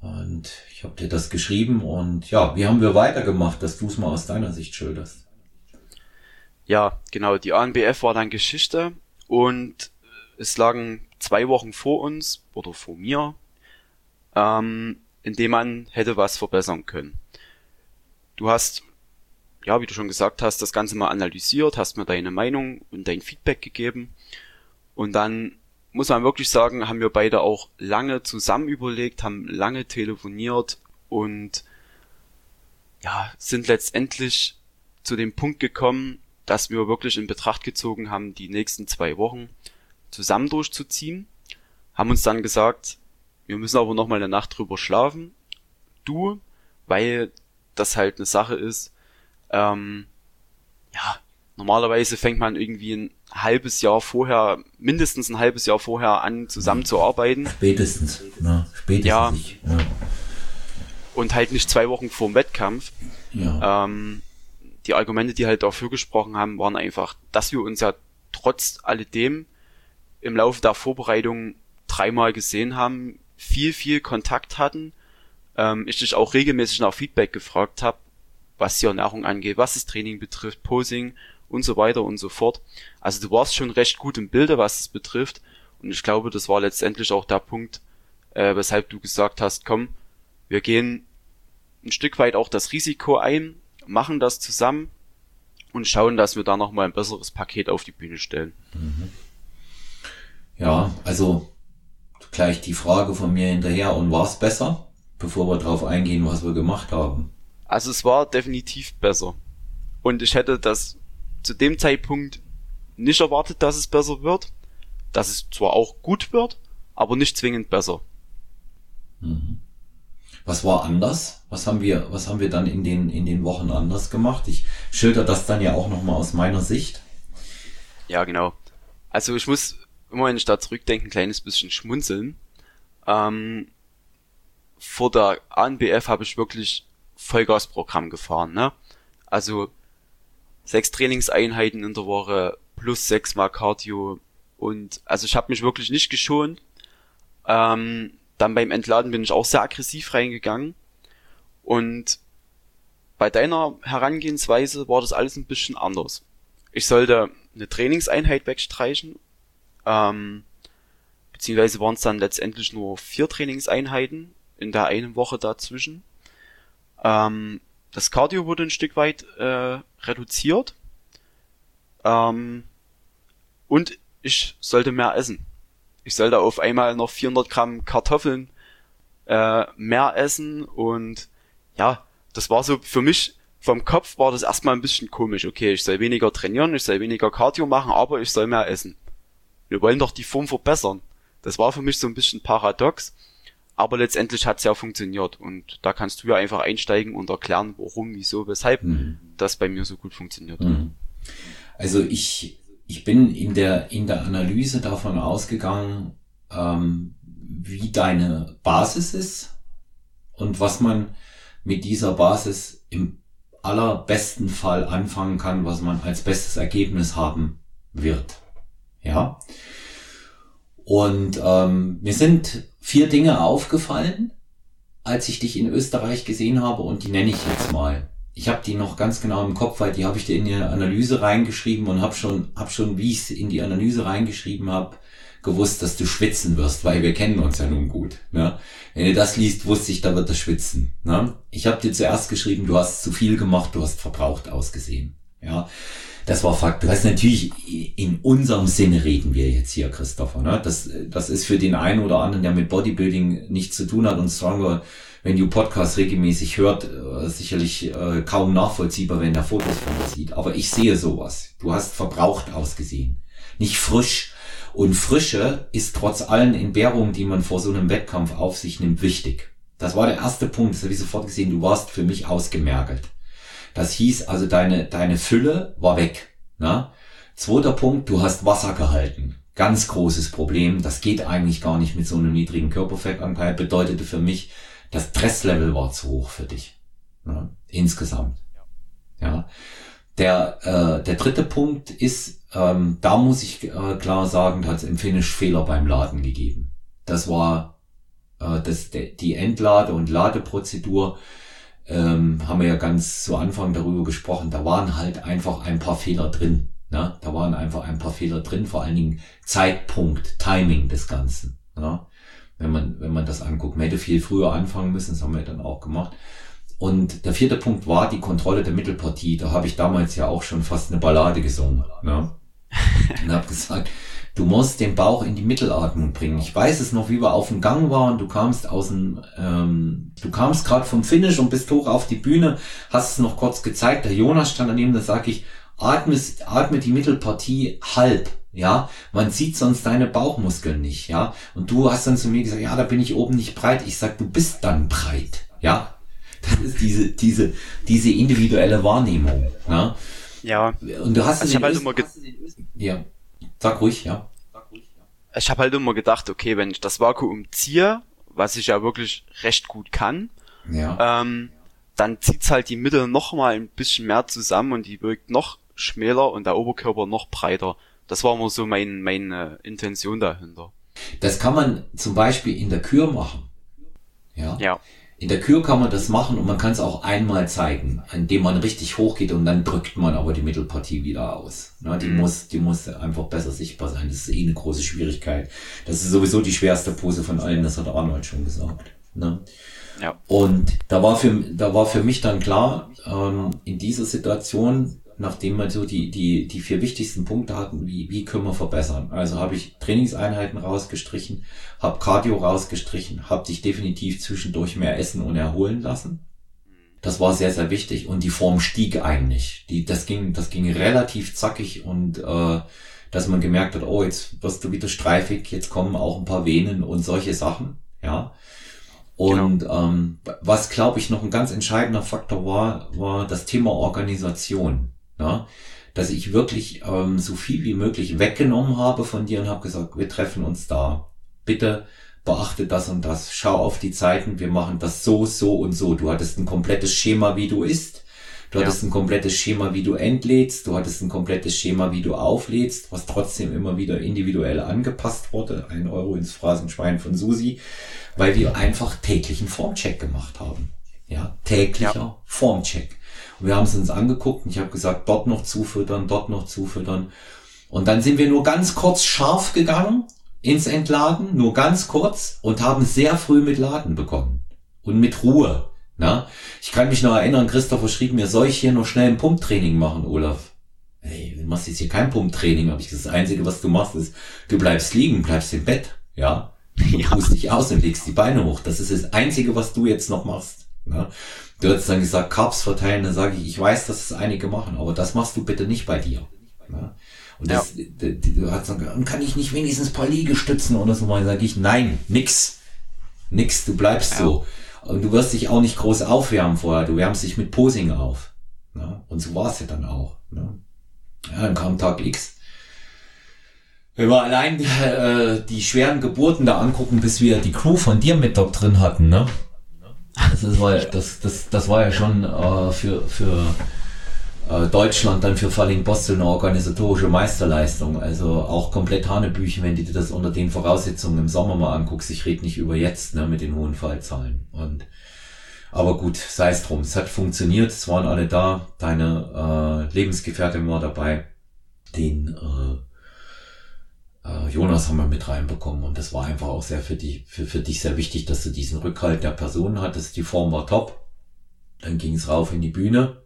Und ich habe dir das geschrieben und ja, wie haben wir weitergemacht, dass du es mal aus deiner Sicht schilderst? Ja, genau, die ANBF war dann Geschichte und es lagen 2 Wochen vor uns oder vor mir, in dem man hätte was verbessern können. Du hast, ja, wie du schon gesagt hast, das Ganze mal analysiert, hast mir deine Meinung und dein Feedback gegeben und dann muss man wirklich sagen, haben wir beide auch lange zusammen überlegt, haben lange telefoniert und ja, sind letztendlich zu dem Punkt gekommen, dass wir wirklich in Betracht gezogen haben, die nächsten 2 Wochen zusammen durchzuziehen, haben uns dann gesagt, wir müssen aber noch mal eine Nacht drüber schlafen. Du, weil das halt eine Sache ist, ja, normalerweise fängt man irgendwie mindestens ein halbes Jahr vorher an, zusammenzuarbeiten. Spätestens. Ja. Und halt nicht 2 Wochen vor dem Wettkampf. Ja. Die Argumente, die halt dafür gesprochen haben, waren einfach, dass wir uns ja trotz alledem im Laufe der Vorbereitung 3-mal gesehen haben, viel Kontakt hatten, ich dich auch regelmäßig nach Feedback gefragt habe, was die Ernährung angeht, was das Training betrifft, Posing und so weiter und so fort. Also du warst schon recht gut im Bilde, was es betrifft und ich glaube, das war letztendlich auch der Punkt, weshalb du gesagt hast, komm, wir gehen ein Stück weit auch das Risiko ein, machen das zusammen und schauen, dass wir da nochmal ein besseres Paket auf die Bühne stellen. Ja, also gleich die Frage von mir hinterher, und war es besser, bevor wir drauf eingehen, was wir gemacht haben? Also es war definitiv besser. Und ich hätte das zu dem Zeitpunkt nicht erwartet, dass es besser wird. Dass es zwar auch gut wird, aber nicht zwingend besser. Was war anders? Was haben wir dann in den Wochen anders gemacht? Ich schilder das dann ja auch nochmal aus meiner Sicht. Ja, genau. Also ich muss immer, wenn ich da zurückdenke, ein kleines bisschen schmunzeln. Vor der ANBF habe ich wirklich Vollgasprogramm gefahren, ne? Also 6 Trainingseinheiten in der Woche plus 6-mal Cardio und also ich habe mich wirklich nicht geschont. Dann beim Entladen bin ich auch sehr aggressiv reingegangen und bei deiner Herangehensweise war das alles ein bisschen anders. Ich sollte eine Trainingseinheit wegstreichen, beziehungsweise waren es dann letztendlich nur 4 Trainingseinheiten in der einen Woche dazwischen. Das Cardio wurde ein Stück weit reduziert und ich sollte mehr essen. Ich sollte auf einmal noch 400 Gramm Kartoffeln mehr essen und ja, das war so für mich, vom Kopf war das erstmal ein bisschen komisch. Okay, ich soll weniger trainieren, ich soll weniger Cardio machen, aber ich soll mehr essen. Wir wollen doch die Form verbessern. Das war für mich so ein bisschen paradox, aber letztendlich hat's ja funktioniert und da kannst du ja einfach einsteigen und erklären, warum, wieso, weshalb das bei mir so gut funktioniert. Also ich bin in der Analyse davon ausgegangen, wie deine Basis ist und was man mit dieser Basis im allerbesten Fall anfangen kann, was man als bestes Ergebnis haben wird. Ja. Und mir sind 4 Dinge aufgefallen, als ich dich in Österreich gesehen habe, und die nenne ich jetzt mal. Ich habe die noch ganz genau im Kopf, weil die habe ich dir in die Analyse reingeschrieben und hab schon, wie ich es in die Analyse reingeschrieben habe, gewusst, dass du schwitzen wirst, weil wir kennen uns ja nun gut. Ne? Wenn du das liest, wusste ich, da wird er schwitzen. Ne? Ich habe dir zuerst geschrieben, du hast zu viel gemacht, du hast verbraucht ausgesehen. Ja, das war Fakt. Du hast natürlich, in unserem Sinne reden wir jetzt hier, Christopher. Ne? Das ist für den einen oder anderen, der mit Bodybuilding nichts zu tun hat und Stronger, wenn du Podcasts regelmäßig hört, sicherlich kaum nachvollziehbar, wenn der Fotos von dir sieht. Aber ich sehe sowas. Du hast verbraucht ausgesehen. Nicht frisch. Und Frische ist trotz allen Entbehrungen, die man vor so einem Wettkampf auf sich nimmt, wichtig. Das war der erste Punkt. Das habe ich sofort gesehen. Du warst für mich ausgemergelt. Das hieß also, deine Fülle war weg. Ne? Zweiter Punkt, du hast Wasser gehalten. Ganz großes Problem. Das geht eigentlich gar nicht mit so einem niedrigen Körperfettanteil. Bedeutete für mich, das Stresslevel war zu hoch für dich. Ne? Insgesamt. Ja. Der dritte Punkt ist, da muss ich klar sagen, da hat es im Finish Fehler beim Laden gegeben. Das war die Entlade- und Ladeprozedur, haben wir ja ganz zu Anfang darüber gesprochen, da waren halt einfach ein paar Fehler drin. Ne? Da waren einfach ein paar Fehler drin, vor allen Dingen Zeitpunkt, Timing des Ganzen. Ne? Wenn man das anguckt. Man hätte viel früher anfangen müssen, das haben wir dann auch gemacht. Und der 4. Punkt war die Kontrolle der Mittelpartie. Da habe ich damals ja auch schon fast eine Ballade gesungen. Ne? Und habe gesagt, du musst den Bauch in die Mittelatmung bringen. Ich weiß es noch, wie wir auf dem Gang waren. Du kamst gerade vom Finish und bist hoch auf die Bühne, hast es noch kurz gezeigt. Der Jonas stand daneben, da sag ich, atme die Mittelpartie halb. Ja, man sieht sonst deine Bauchmuskeln nicht, ja. Und du hast dann zu mir gesagt, ja, da bin ich oben nicht breit. Ich sag, du bist dann breit, ja. Das ist diese individuelle Wahrnehmung, ne? Ja. Und du hast also ich habe halt immer ja, sag ruhig, ja. Ich habe halt immer gedacht, okay, wenn ich das Vakuum ziehe, was ich ja wirklich recht gut kann, ja. Dann zieht's halt die Mitte noch mal ein bisschen mehr zusammen und die wirkt noch schmäler und der Oberkörper noch breiter. Das war immer so meine Intention dahinter. Das kann man zum Beispiel in der Kür machen. Ja. In der Kür kann man das machen und man kann es auch einmal zeigen, indem man richtig hochgeht und dann drückt man aber die Mittelpartie wieder aus. Ne, die muss einfach besser sichtbar sein. Das ist eine große Schwierigkeit. Das ist sowieso die schwerste Pose von allen, das hat Arnold schon gesagt. Ne? Ja. Und da war für mich dann klar, in dieser Situation, nachdem wir so die 4 wichtigsten Punkte hatten, wie können wir verbessern? Also habe ich Trainingseinheiten rausgestrichen, habe Cardio rausgestrichen, habe dich definitiv zwischendurch mehr essen und erholen lassen. Das war sehr, sehr wichtig und die Form stieg eigentlich. Das ging relativ zackig und dass man gemerkt hat, oh, jetzt wirst du wieder streifig, jetzt kommen auch ein paar Venen und solche Sachen, ja. Und was, glaube ich, noch ein ganz entscheidender Faktor war das Thema Organisation. Ja? Dass ich wirklich so viel wie möglich weggenommen habe von dir und habe gesagt, wir treffen uns da. Bitte beachte das und das. Schau auf die Zeiten, wir machen das so, so und so. Du hattest ein komplettes Schema, wie du isst. Du hattest ein komplettes Schema, wie du entlädst. Du hattest ein komplettes Schema, wie du auflädst, was trotzdem immer wieder individuell angepasst wurde. 1 Euro ins Phrasenschwein von Susi. Weil wir einfach täglichen Formcheck gemacht haben. Ja, täglicher Formcheck. Und wir haben es uns angeguckt und ich habe gesagt, dort noch zufüttern. Und dann sind wir nur ganz kurz scharf gegangen ins Entladen, nur ganz kurz und haben sehr früh mit Laden begonnen. Und mit Ruhe. Na? Ich kann mich noch erinnern, Christopher schrieb mir, soll ich hier noch schnell ein Pumptraining machen, Olaf? Hey, du machst jetzt hier kein Pumptraining, aber das Einzige, was du machst, ist, du bleibst liegen, bleibst im Bett, ja? Du ruhst dich aus und legst die Beine hoch. Das ist das Einzige, was du jetzt noch machst. Ne? Du hast dann gesagt, Carbs verteilen, dann sage ich weiß, dass es einige machen, aber das machst du bitte nicht bei dir. Ne? Und du hast dann, kann ich nicht wenigstens ein paar Liegestützen oder so mal? Sage ich, nein, nix, du bleibst so. Und du wirst dich auch nicht groß aufwärmen vorher, du wärmst dich mit Posing auf. Ne? Und so war es ja dann auch. Ne? Ja, dann kam Tag X. Wenn wir allein die schweren Geburten da angucken, bis wir die Crew von dir mit dort drin hatten, ne? Das war ja schon für Deutschland dann für Falling-Bostel eine organisatorische Meisterleistung. Also auch komplett Hanebüchen, wenn du dir das unter den Voraussetzungen im Sommer mal anguckst. Ich rede nicht über jetzt, ne, mit den hohen Fallzahlen. Aber gut, sei es drum. Es hat funktioniert, es waren alle da. Deine Lebensgefährtin war dabei. Den Jonas haben wir mit reinbekommen und das war einfach auch sehr für dich sehr wichtig, dass du diesen Rückhalt der Personen hattest. Die Form war top. Dann ging es rauf auf die Bühne.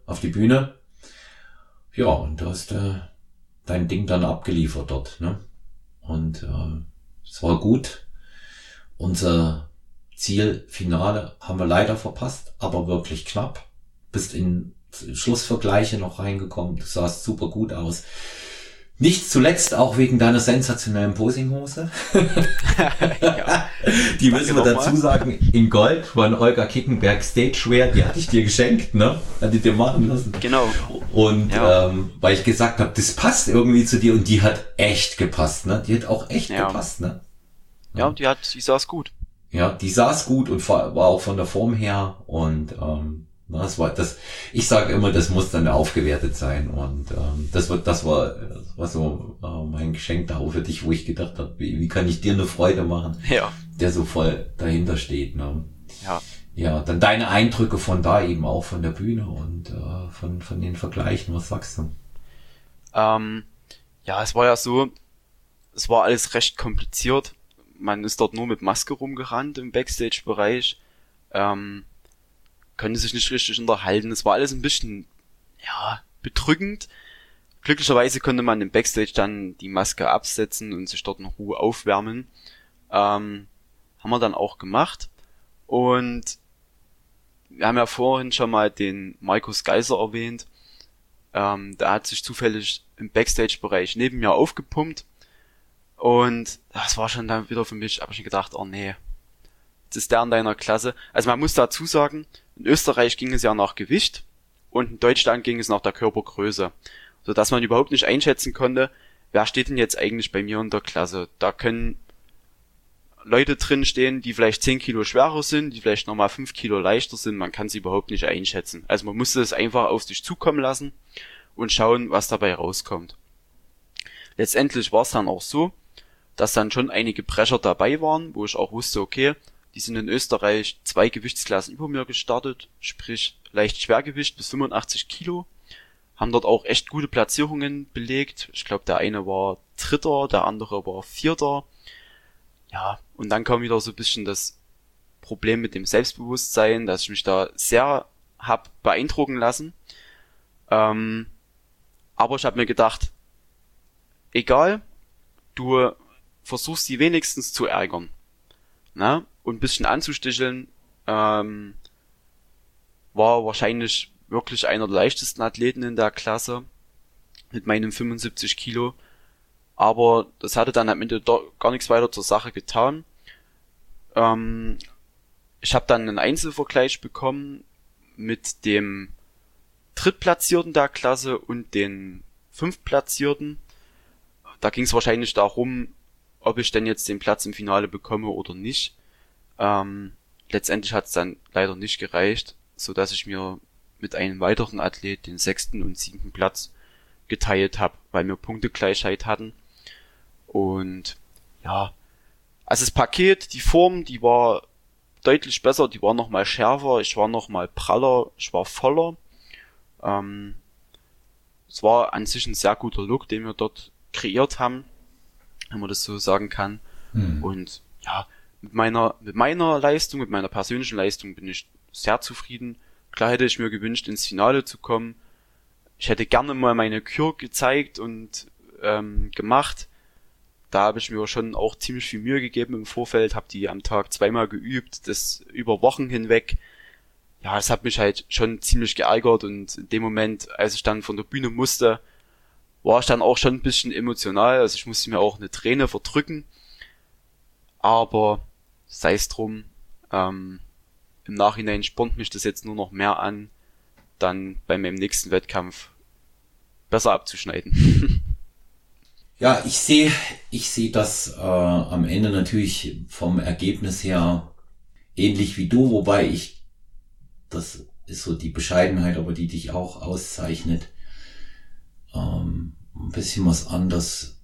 Ja, und du hast dein Ding dann abgeliefert dort, ne? Und es war gut. Unser Zielfinale haben wir leider verpasst, aber wirklich knapp. Bist in Schlussvergleiche noch reingekommen. Du sahst super gut aus. Nicht zuletzt auch wegen deiner sensationellen Posinghose. Ja. Die müssen wir dazu sagen, in Gold von Olga Kickenberg Stagewear, die hatte ich dir geschenkt, ne? Hatte ich dir machen lassen. Genau. Und weil ich gesagt habe, das passt irgendwie zu dir und die hat echt gepasst, ne? Die hat auch echt gepasst, ne? Ja, die saß gut. Ja, die saß gut und war auch von der Form her und Ich sage immer, das muss dann aufgewertet sein und das war so mein Geschenk da auch für dich, wo ich gedacht habe, wie kann ich dir eine Freude machen, der so voll dahinter steht. Ne? Ja, dann deine Eindrücke von da eben auch von der Bühne und von den Vergleichen, was sagst du? Es war ja so, es war alles recht kompliziert. Man ist dort nur mit Maske rumgerannt im Backstage-Bereich, konnte sich nicht richtig unterhalten. Es war alles ein bisschen, bedrückend. Glücklicherweise konnte man im Backstage dann die Maske absetzen und sich dort in Ruhe aufwärmen. Haben wir dann auch gemacht. Und wir haben ja vorhin schon mal den Markus Geiser erwähnt. Der hat sich zufällig im Backstage-Bereich neben mir aufgepumpt. Und das war schon dann wieder für mich, habe ich gedacht, oh nee, jetzt ist der in deiner Klasse. Also man muss dazu sagen, in Österreich ging es ja nach Gewicht und in Deutschland ging es nach der Körpergröße. Sodass man überhaupt nicht einschätzen konnte, wer steht denn jetzt eigentlich bei mir in der Klasse. Da können Leute drin stehen, die vielleicht 10 Kilo schwerer sind, die vielleicht nochmal 5 Kilo leichter sind, man kann sie überhaupt nicht einschätzen. Also man musste es einfach auf sich zukommen lassen und schauen, was dabei rauskommt. Letztendlich war es dann auch so, dass dann schon einige Brecher dabei waren, wo ich auch wusste, okay, die sind in Österreich 2 Gewichtsklassen über mir gestartet, sprich leicht Schwergewicht bis 85 Kilo, haben dort auch echt gute Platzierungen belegt. Ich glaube, der eine war Dritter, der andere war Vierter. Ja, und dann kam wieder so ein bisschen das Problem mit dem Selbstbewusstsein, dass ich mich da sehr hab beeindrucken lassen. Aber ich habe mir gedacht, egal, du versuchst sie wenigstens zu ärgern, ne? Und ein bisschen anzusticheln, war wahrscheinlich wirklich einer der leichtesten Athleten in der Klasse mit meinen 75 Kilo. Aber das hatte dann am Ende gar nichts weiter zur Sache getan. Ich habe dann einen Einzelvergleich bekommen mit dem Drittplatzierten der Klasse und den Fünftplatzierten. Da ging es wahrscheinlich darum, ob ich denn jetzt den Platz im Finale bekomme oder nicht. Letztendlich hat es dann leider nicht gereicht, so dass ich mir mit einem weiteren Athlet den 6. und 7. Platz geteilt habe, weil wir Punktegleichheit hatten. Und ja, also das Paket, die Form, die war deutlich besser, die war nochmal schärfer, ich war nochmal praller, ich war voller. Es war an sich ein sehr guter Look, den wir dort kreiert haben, wenn man das so sagen kann. Und ja, mit meiner Leistung, mit meiner persönlichen Leistung bin ich sehr zufrieden. Klar hätte ich mir gewünscht, ins Finale zu kommen. Ich hätte gerne mal meine Kür gezeigt und gemacht. Da habe ich mir schon auch ziemlich viel Mühe gegeben im Vorfeld, habe die am Tag 2-mal geübt, das über Wochen hinweg. Ja, es hat mich halt schon ziemlich geärgert und in dem Moment, als ich dann von der Bühne musste, war ich dann auch schon ein bisschen emotional. Also ich musste mir auch eine Träne verdrücken. Aber sei es drum, im Nachhinein spornt mich das jetzt nur noch mehr an, dann bei meinem nächsten Wettkampf besser abzuschneiden. Ja, ich sehe das am Ende natürlich vom Ergebnis her ähnlich wie du, wobei das ist so die Bescheidenheit, aber die dich auch auszeichnet, ein bisschen was anders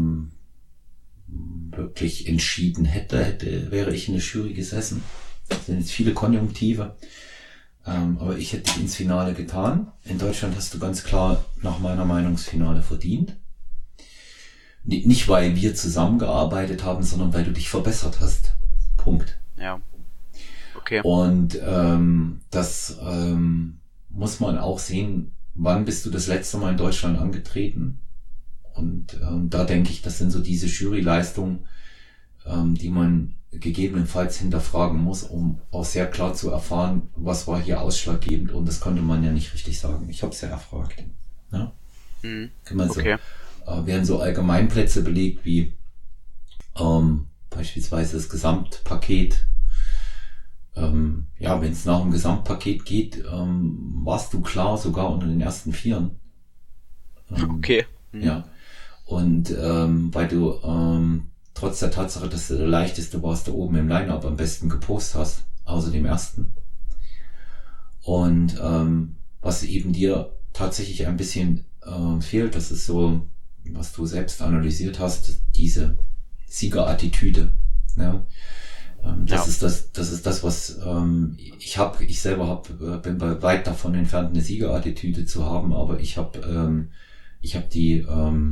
wirklich entschieden wäre ich in der Jury gesessen. Das sind jetzt viele Konjunktive, aber ich hätte dich ins Finale getan. In Deutschland hast du ganz klar nach meiner Meinung das Finale verdient. Nicht, weil wir zusammengearbeitet haben, sondern weil du dich verbessert hast. Punkt. Ja. Okay. Und das muss man auch sehen, wann bist du das letzte Mal in Deutschland angetreten? Und da denke ich, das sind so diese Juryleistungen, die man gegebenenfalls hinterfragen muss, um auch sehr klar zu erfahren, was war hier ausschlaggebend. Und das konnte man ja nicht richtig sagen. Ich habe es ja erfragt. Ja? Kann man okay. Werden so Allgemeinplätze belegt wie beispielsweise das Gesamtpaket. Wenn es nach dem Gesamtpaket geht, warst du klar sogar unter den ersten 4. Okay. Ja. Und weil du trotz der Tatsache, dass du der leichteste warst, da oben im Line-Up am besten gepostet hast, außer dem ersten. Und was eben dir tatsächlich ein bisschen fehlt, das ist so, was du selbst analysiert hast, diese Siegerattitüde. Ja? Das ist das, was ich selber bin bei weit davon entfernt, eine Siegerattitüde zu haben, aber ich habe die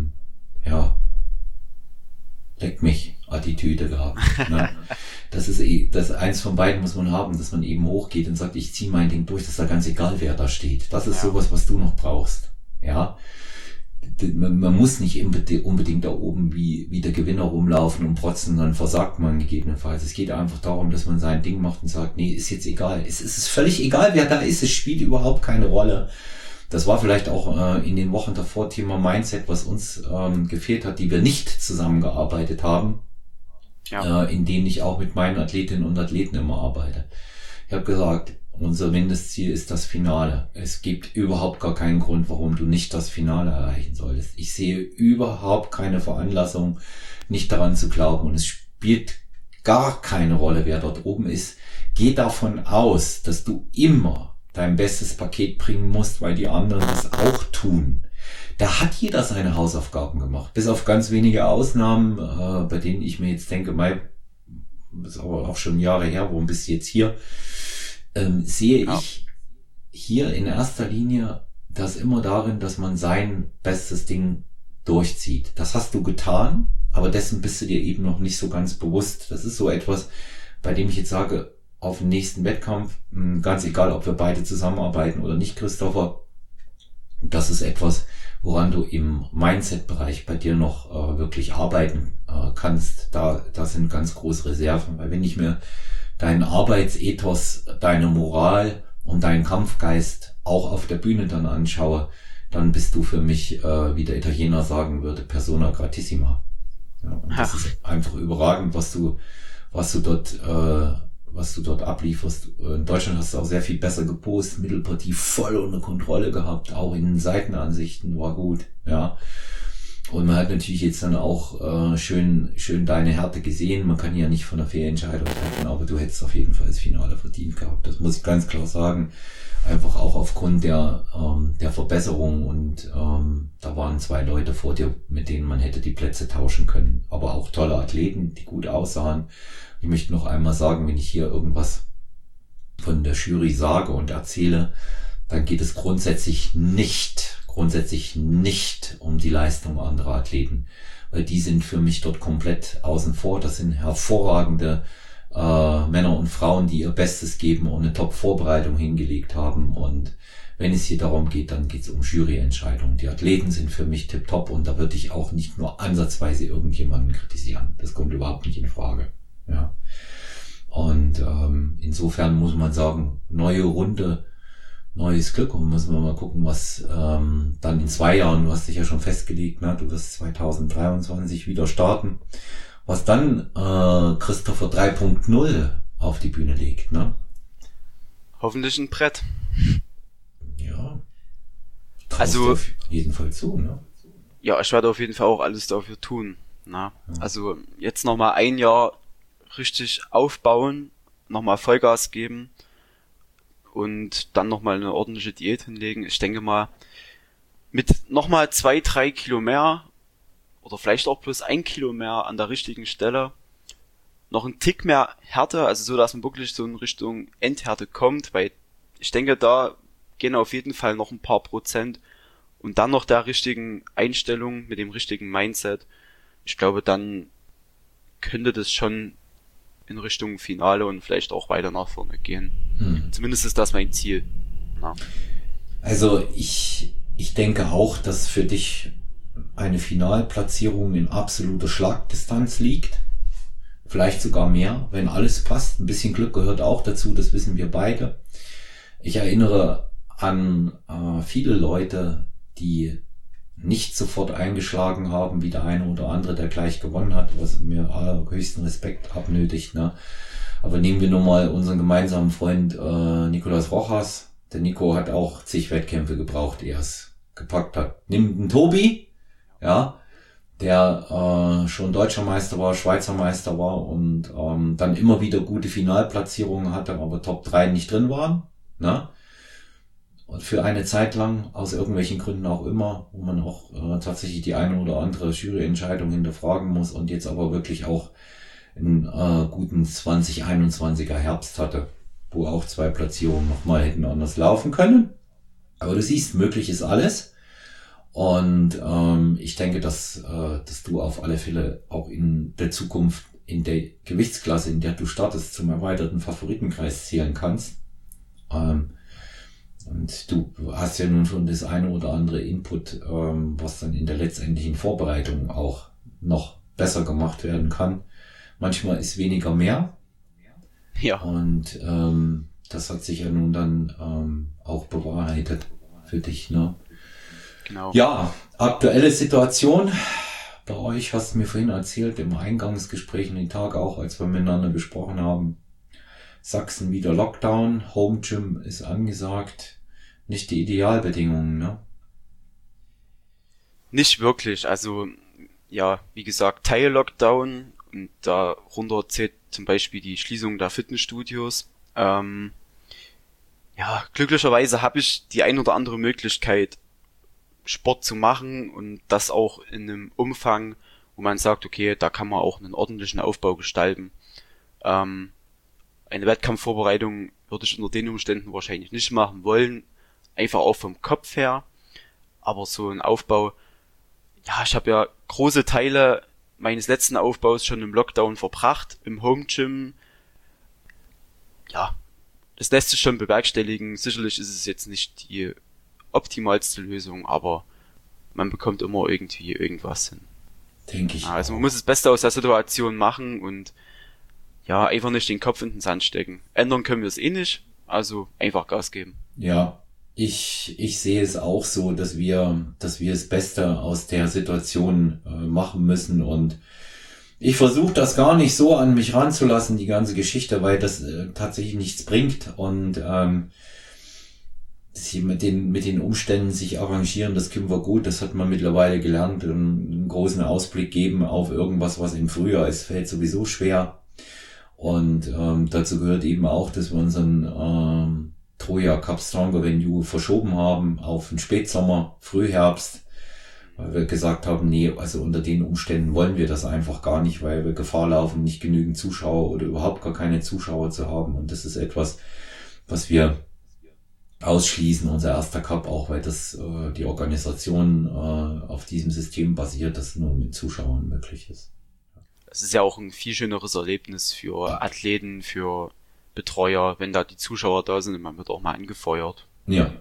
leck mich Attitüde gehabt. Ne? Das eins von beiden muss man haben, dass man eben hochgeht und sagt, ich ziehe mein Ding durch, das ist ja ganz egal, wer da steht. Das ist sowas, was du noch brauchst. Ja. Man muss nicht unbedingt da oben wie der Gewinner rumlaufen und protzen, dann versagt man gegebenenfalls. Es geht einfach darum, dass man sein Ding macht und sagt, nee, ist jetzt egal. Es ist völlig egal, wer da ist. Es spielt überhaupt keine Rolle. Das war vielleicht auch in den Wochen davor Thema Mindset, was uns gefehlt hat, die wir nicht zusammengearbeitet haben, in denen ich auch mit meinen Athletinnen und Athleten immer arbeite. Ich habe gesagt, unser Mindestziel ist das Finale. Es gibt überhaupt gar keinen Grund, warum du nicht das Finale erreichen solltest. Ich sehe überhaupt keine Veranlassung, nicht daran zu glauben. Und es spielt gar keine Rolle, wer dort oben ist. Geh davon aus, dass du immer dein bestes Paket bringen musst, weil die anderen das auch tun. Da hat jeder seine Hausaufgaben gemacht. Bis auf ganz wenige Ausnahmen, bei denen ich mir jetzt denke, das ist aber auch schon Jahre her, warum bist du jetzt hier? Sehe ich hier in erster Linie das immer darin, dass man sein bestes Ding durchzieht. Das hast du getan, aber dessen bist du dir eben noch nicht so ganz bewusst. Das ist so etwas, bei dem ich jetzt sage, auf den nächsten Wettkampf, ganz egal, ob wir beide zusammenarbeiten oder nicht, Christopher, das ist etwas, woran du im Mindset-Bereich bei dir noch wirklich arbeiten kannst. Da sind ganz große Reserven, weil wenn ich mir deinen Arbeitsethos, deine Moral und deinen Kampfgeist auch auf der Bühne dann anschaue, dann bist du für mich, wie der Italiener sagen würde, persona gratissima. Ja, und das ist einfach überragend, was du dort ablieferst. In Deutschland hast du auch sehr viel besser gepostet, Mittelpartie voll unter Kontrolle gehabt, auch in den Seitenansichten war gut, ja. Und man hat natürlich jetzt dann auch schön deine Härte gesehen. Man kann ja nicht von der Fehlentscheidung treffen, aber du hättest auf jeden Fall das Finale verdient gehabt. Das muss ich ganz klar sagen. Einfach auch aufgrund der Verbesserung und da waren 2 Leute vor dir, mit denen man hätte die Plätze tauschen können. Aber auch tolle Athleten, die gut aussahen. Ich möchte noch einmal sagen, wenn ich hier irgendwas von der Jury sage und erzähle, dann geht es grundsätzlich nicht um die Leistung anderer Athleten, weil die sind für mich dort komplett außen vor. Das sind hervorragende Männer und Frauen, die ihr Bestes geben und eine Top-Vorbereitung hingelegt haben. Und wenn es hier darum geht, dann geht es um Juryentscheidungen. Die Athleten sind für mich tipptopp und da würde ich auch nicht nur ansatzweise irgendjemanden kritisieren. Das kommt überhaupt nicht in Frage. Ja. Und insofern muss man sagen, neue Runde, neues Glück, und müssen wir mal gucken, was dann in 2 Jahren, du hast dich ja schon festgelegt, ne? Du wirst 2023 wieder starten, was dann Christopher 3.0 auf die Bühne legt, ne? Hoffentlich ein Brett. Ja. Also auf jeden Fall zu, ne? Ja, ich werde auf jeden Fall auch alles dafür tun. Na? Also jetzt nochmal 1 Jahr richtig aufbauen, nochmal Vollgas geben und dann nochmal eine ordentliche Diät hinlegen. Ich denke mal, mit nochmal 2-3 Kilo mehr oder vielleicht auch plus 1 Kilo mehr an der richtigen Stelle, noch ein Tick mehr Härte, also so, dass man wirklich so in Richtung Endhärte kommt, weil ich denke, da gehen auf jeden Fall noch ein paar Prozent und dann noch der richtigen Einstellung mit dem richtigen Mindset. Ich glaube, dann könnte das schon in Richtung Finale und vielleicht auch weiter nach vorne gehen. Zumindest ist das mein Ziel. Ja. Also ich denke auch, dass für dich eine Finalplatzierung in absoluter Schlagdistanz liegt. Vielleicht sogar mehr, wenn alles passt. Ein bisschen Glück gehört auch dazu, das wissen wir beide. Ich erinnere an viele Leute, die nicht sofort eingeschlagen haben, wie der eine oder andere, der gleich gewonnen hat, was mir allerhöchsten Respekt abnötigt. Ne? Aber nehmen wir nur mal unseren gemeinsamen Freund Nicolas Rojas. Der Nico hat auch zig Wettkämpfe gebraucht, ehe er es gepackt hat. Nimm den Tobi, ja, der schon Deutscher Meister war, Schweizer Meister war und dann immer wieder gute Finalplatzierungen hatte, aber Top 3 nicht drin waren. Ne? für eine Zeit lang, aus irgendwelchen Gründen auch immer, wo man auch tatsächlich die eine oder andere Juryentscheidung hinterfragen muss und jetzt aber wirklich auch einen guten 2021er Herbst hatte, wo auch 2 Platzierungen nochmal hätten anders laufen können. Aber du siehst, möglich ist alles. Und ich denke, dass du auf alle Fälle auch in der Zukunft in der Gewichtsklasse, in der du startest, zum erweiterten Favoritenkreis zählen kannst. Und du hast ja nun schon das eine oder andere Input, was dann in der letztendlichen Vorbereitung auch noch besser gemacht werden kann. Manchmal ist weniger mehr. Ja. Und das hat sich ja nun dann auch bewahrheitet für dich, ne? Genau. Ja, aktuelle Situation. Bei euch hast du mir vorhin erzählt, im Eingangsgespräch in den Tag auch, als wir miteinander gesprochen haben. Sachsen wieder Lockdown, Home Gym ist angesagt. Nicht die Idealbedingungen, ne? Nicht wirklich. Also, ja, wie gesagt, Teil-Lockdown und darunter zählt zum Beispiel die Schließung der Fitnessstudios. Ja, glücklicherweise habe ich die ein oder andere Möglichkeit, Sport zu machen und das auch in einem Umfang, wo man sagt, okay, da kann man auch einen ordentlichen Aufbau gestalten. Eine Wettkampfvorbereitung würde ich unter den Umständen wahrscheinlich nicht machen wollen, einfach auch vom Kopf her, aber so ein Aufbau, ja, ich habe ja große Teile meines letzten Aufbaus schon im Lockdown verbracht, im Home Gym. Ja, das lässt sich schon bewerkstelligen. Sicherlich ist es jetzt nicht die optimalste Lösung, aber man bekommt immer irgendwie irgendwas hin. Denke ich. Also man muss das Beste aus der Situation machen und ja, einfach nicht den Kopf in den Sand stecken. Ändern können wir es eh nicht, also einfach Gas geben. Ja, ich sehe es auch so, dass wir das Beste aus der Situation machen müssen und ich versuche das gar nicht so an mich ranzulassen, die ganze Geschichte, weil das tatsächlich nichts bringt und sie mit den Umständen sich arrangieren, das können wir gut, das hat man mittlerweile gelernt, einen großen Ausblick geben auf irgendwas, was im Frühjahr ist, fällt sowieso schwer. Und dazu gehört eben auch, dass wir unseren Troja Cup Stronger Venue verschoben haben auf den Spätsommer, Frühherbst, weil wir gesagt haben, nee, also unter den Umständen wollen wir das einfach gar nicht, weil wir Gefahr laufen, nicht genügend Zuschauer oder überhaupt gar keine Zuschauer zu haben. Und das ist etwas, was wir ausschließen, unser erster Cup auch, weil das die Organisation auf diesem System basiert, das nur mit Zuschauern möglich ist. Es ist ja auch ein viel schöneres Erlebnis für Athleten, für Betreuer, wenn da die Zuschauer da sind und man wird auch mal angefeuert. Ja.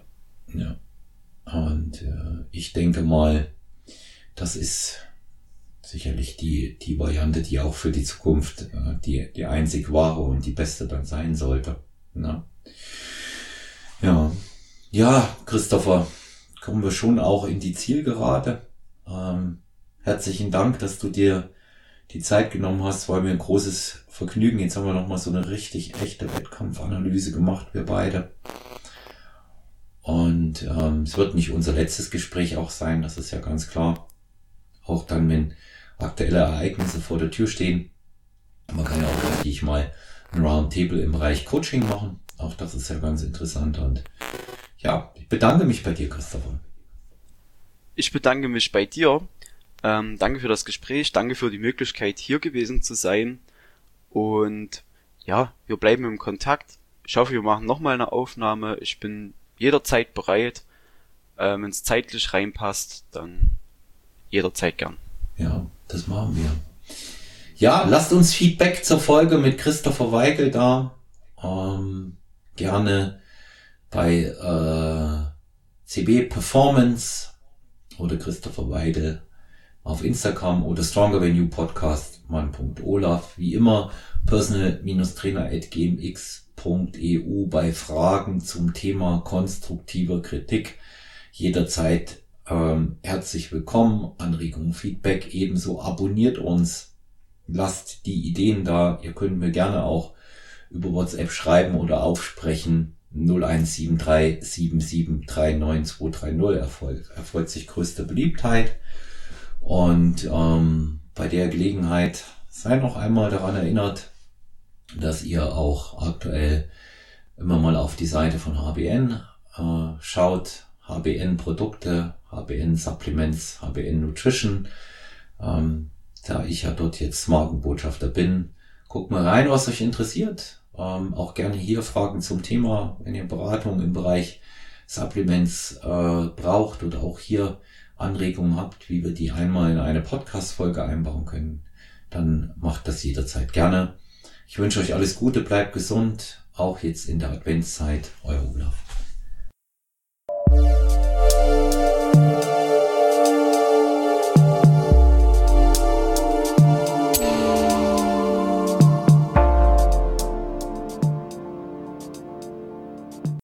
Und ich denke mal, das ist sicherlich die Variante, die auch für die Zukunft die einzig wahre und die beste dann sein sollte. Ne? Ja, Christopher, kommen wir schon auch in die Zielgerade. Herzlichen Dank, dass du dir die Zeit genommen hast, war mir ein großes Vergnügen. Jetzt haben wir nochmal so eine richtig echte Wettkampfanalyse gemacht, wir beide. Und es wird nicht unser letztes Gespräch auch sein, das ist ja ganz klar. Auch dann, wenn aktuelle Ereignisse vor der Tür stehen. Man kann ja auch richtig mal ein Roundtable im Bereich Coaching machen. Auch das ist ja ganz interessant. Und ja, ich bedanke mich bei dir, Christopher. Ich bedanke mich bei dir. Danke für das Gespräch, danke für die Möglichkeit, hier gewesen zu sein. Und ja, wir bleiben im Kontakt. Ich hoffe, wir machen nochmal eine Aufnahme. Ich bin jederzeit bereit. Wenn es zeitlich reinpasst, dann jederzeit gern. Ja, das machen wir. Ja, lasst uns Feedback zur Folge mit Christopher Weigel da. Gerne bei CB Performance oder Christopher Weigel auf Instagram oder Stronger Venue Podcast, mann.olaf. Wie immer, personal-trainer@gmx.eu bei Fragen zum Thema konstruktiver Kritik. Jederzeit herzlich willkommen. Anregungen, Feedback ebenso. Abonniert uns. Lasst die Ideen da. Ihr könnt mir gerne auch über WhatsApp schreiben oder aufsprechen. 0173 7739 230 erfreut sich größter Beliebtheit. Und bei der Gelegenheit seid noch einmal daran erinnert, dass ihr auch aktuell immer mal auf die Seite von HBN schaut HBN Produkte, HBN Supplements, HBN Nutrition. Da ich ja dort jetzt Markenbotschafter bin, guckt mal rein, was euch interessiert. Auch gerne hier Fragen zum Thema, wenn ihr Beratung im Bereich Supplements braucht oder auch hier Anregungen habt, wie wir die einmal in eine Podcast-Folge einbauen können, dann macht das jederzeit gerne. Ich wünsche euch alles Gute, bleibt gesund, auch jetzt in der Adventszeit. Euer Olaf.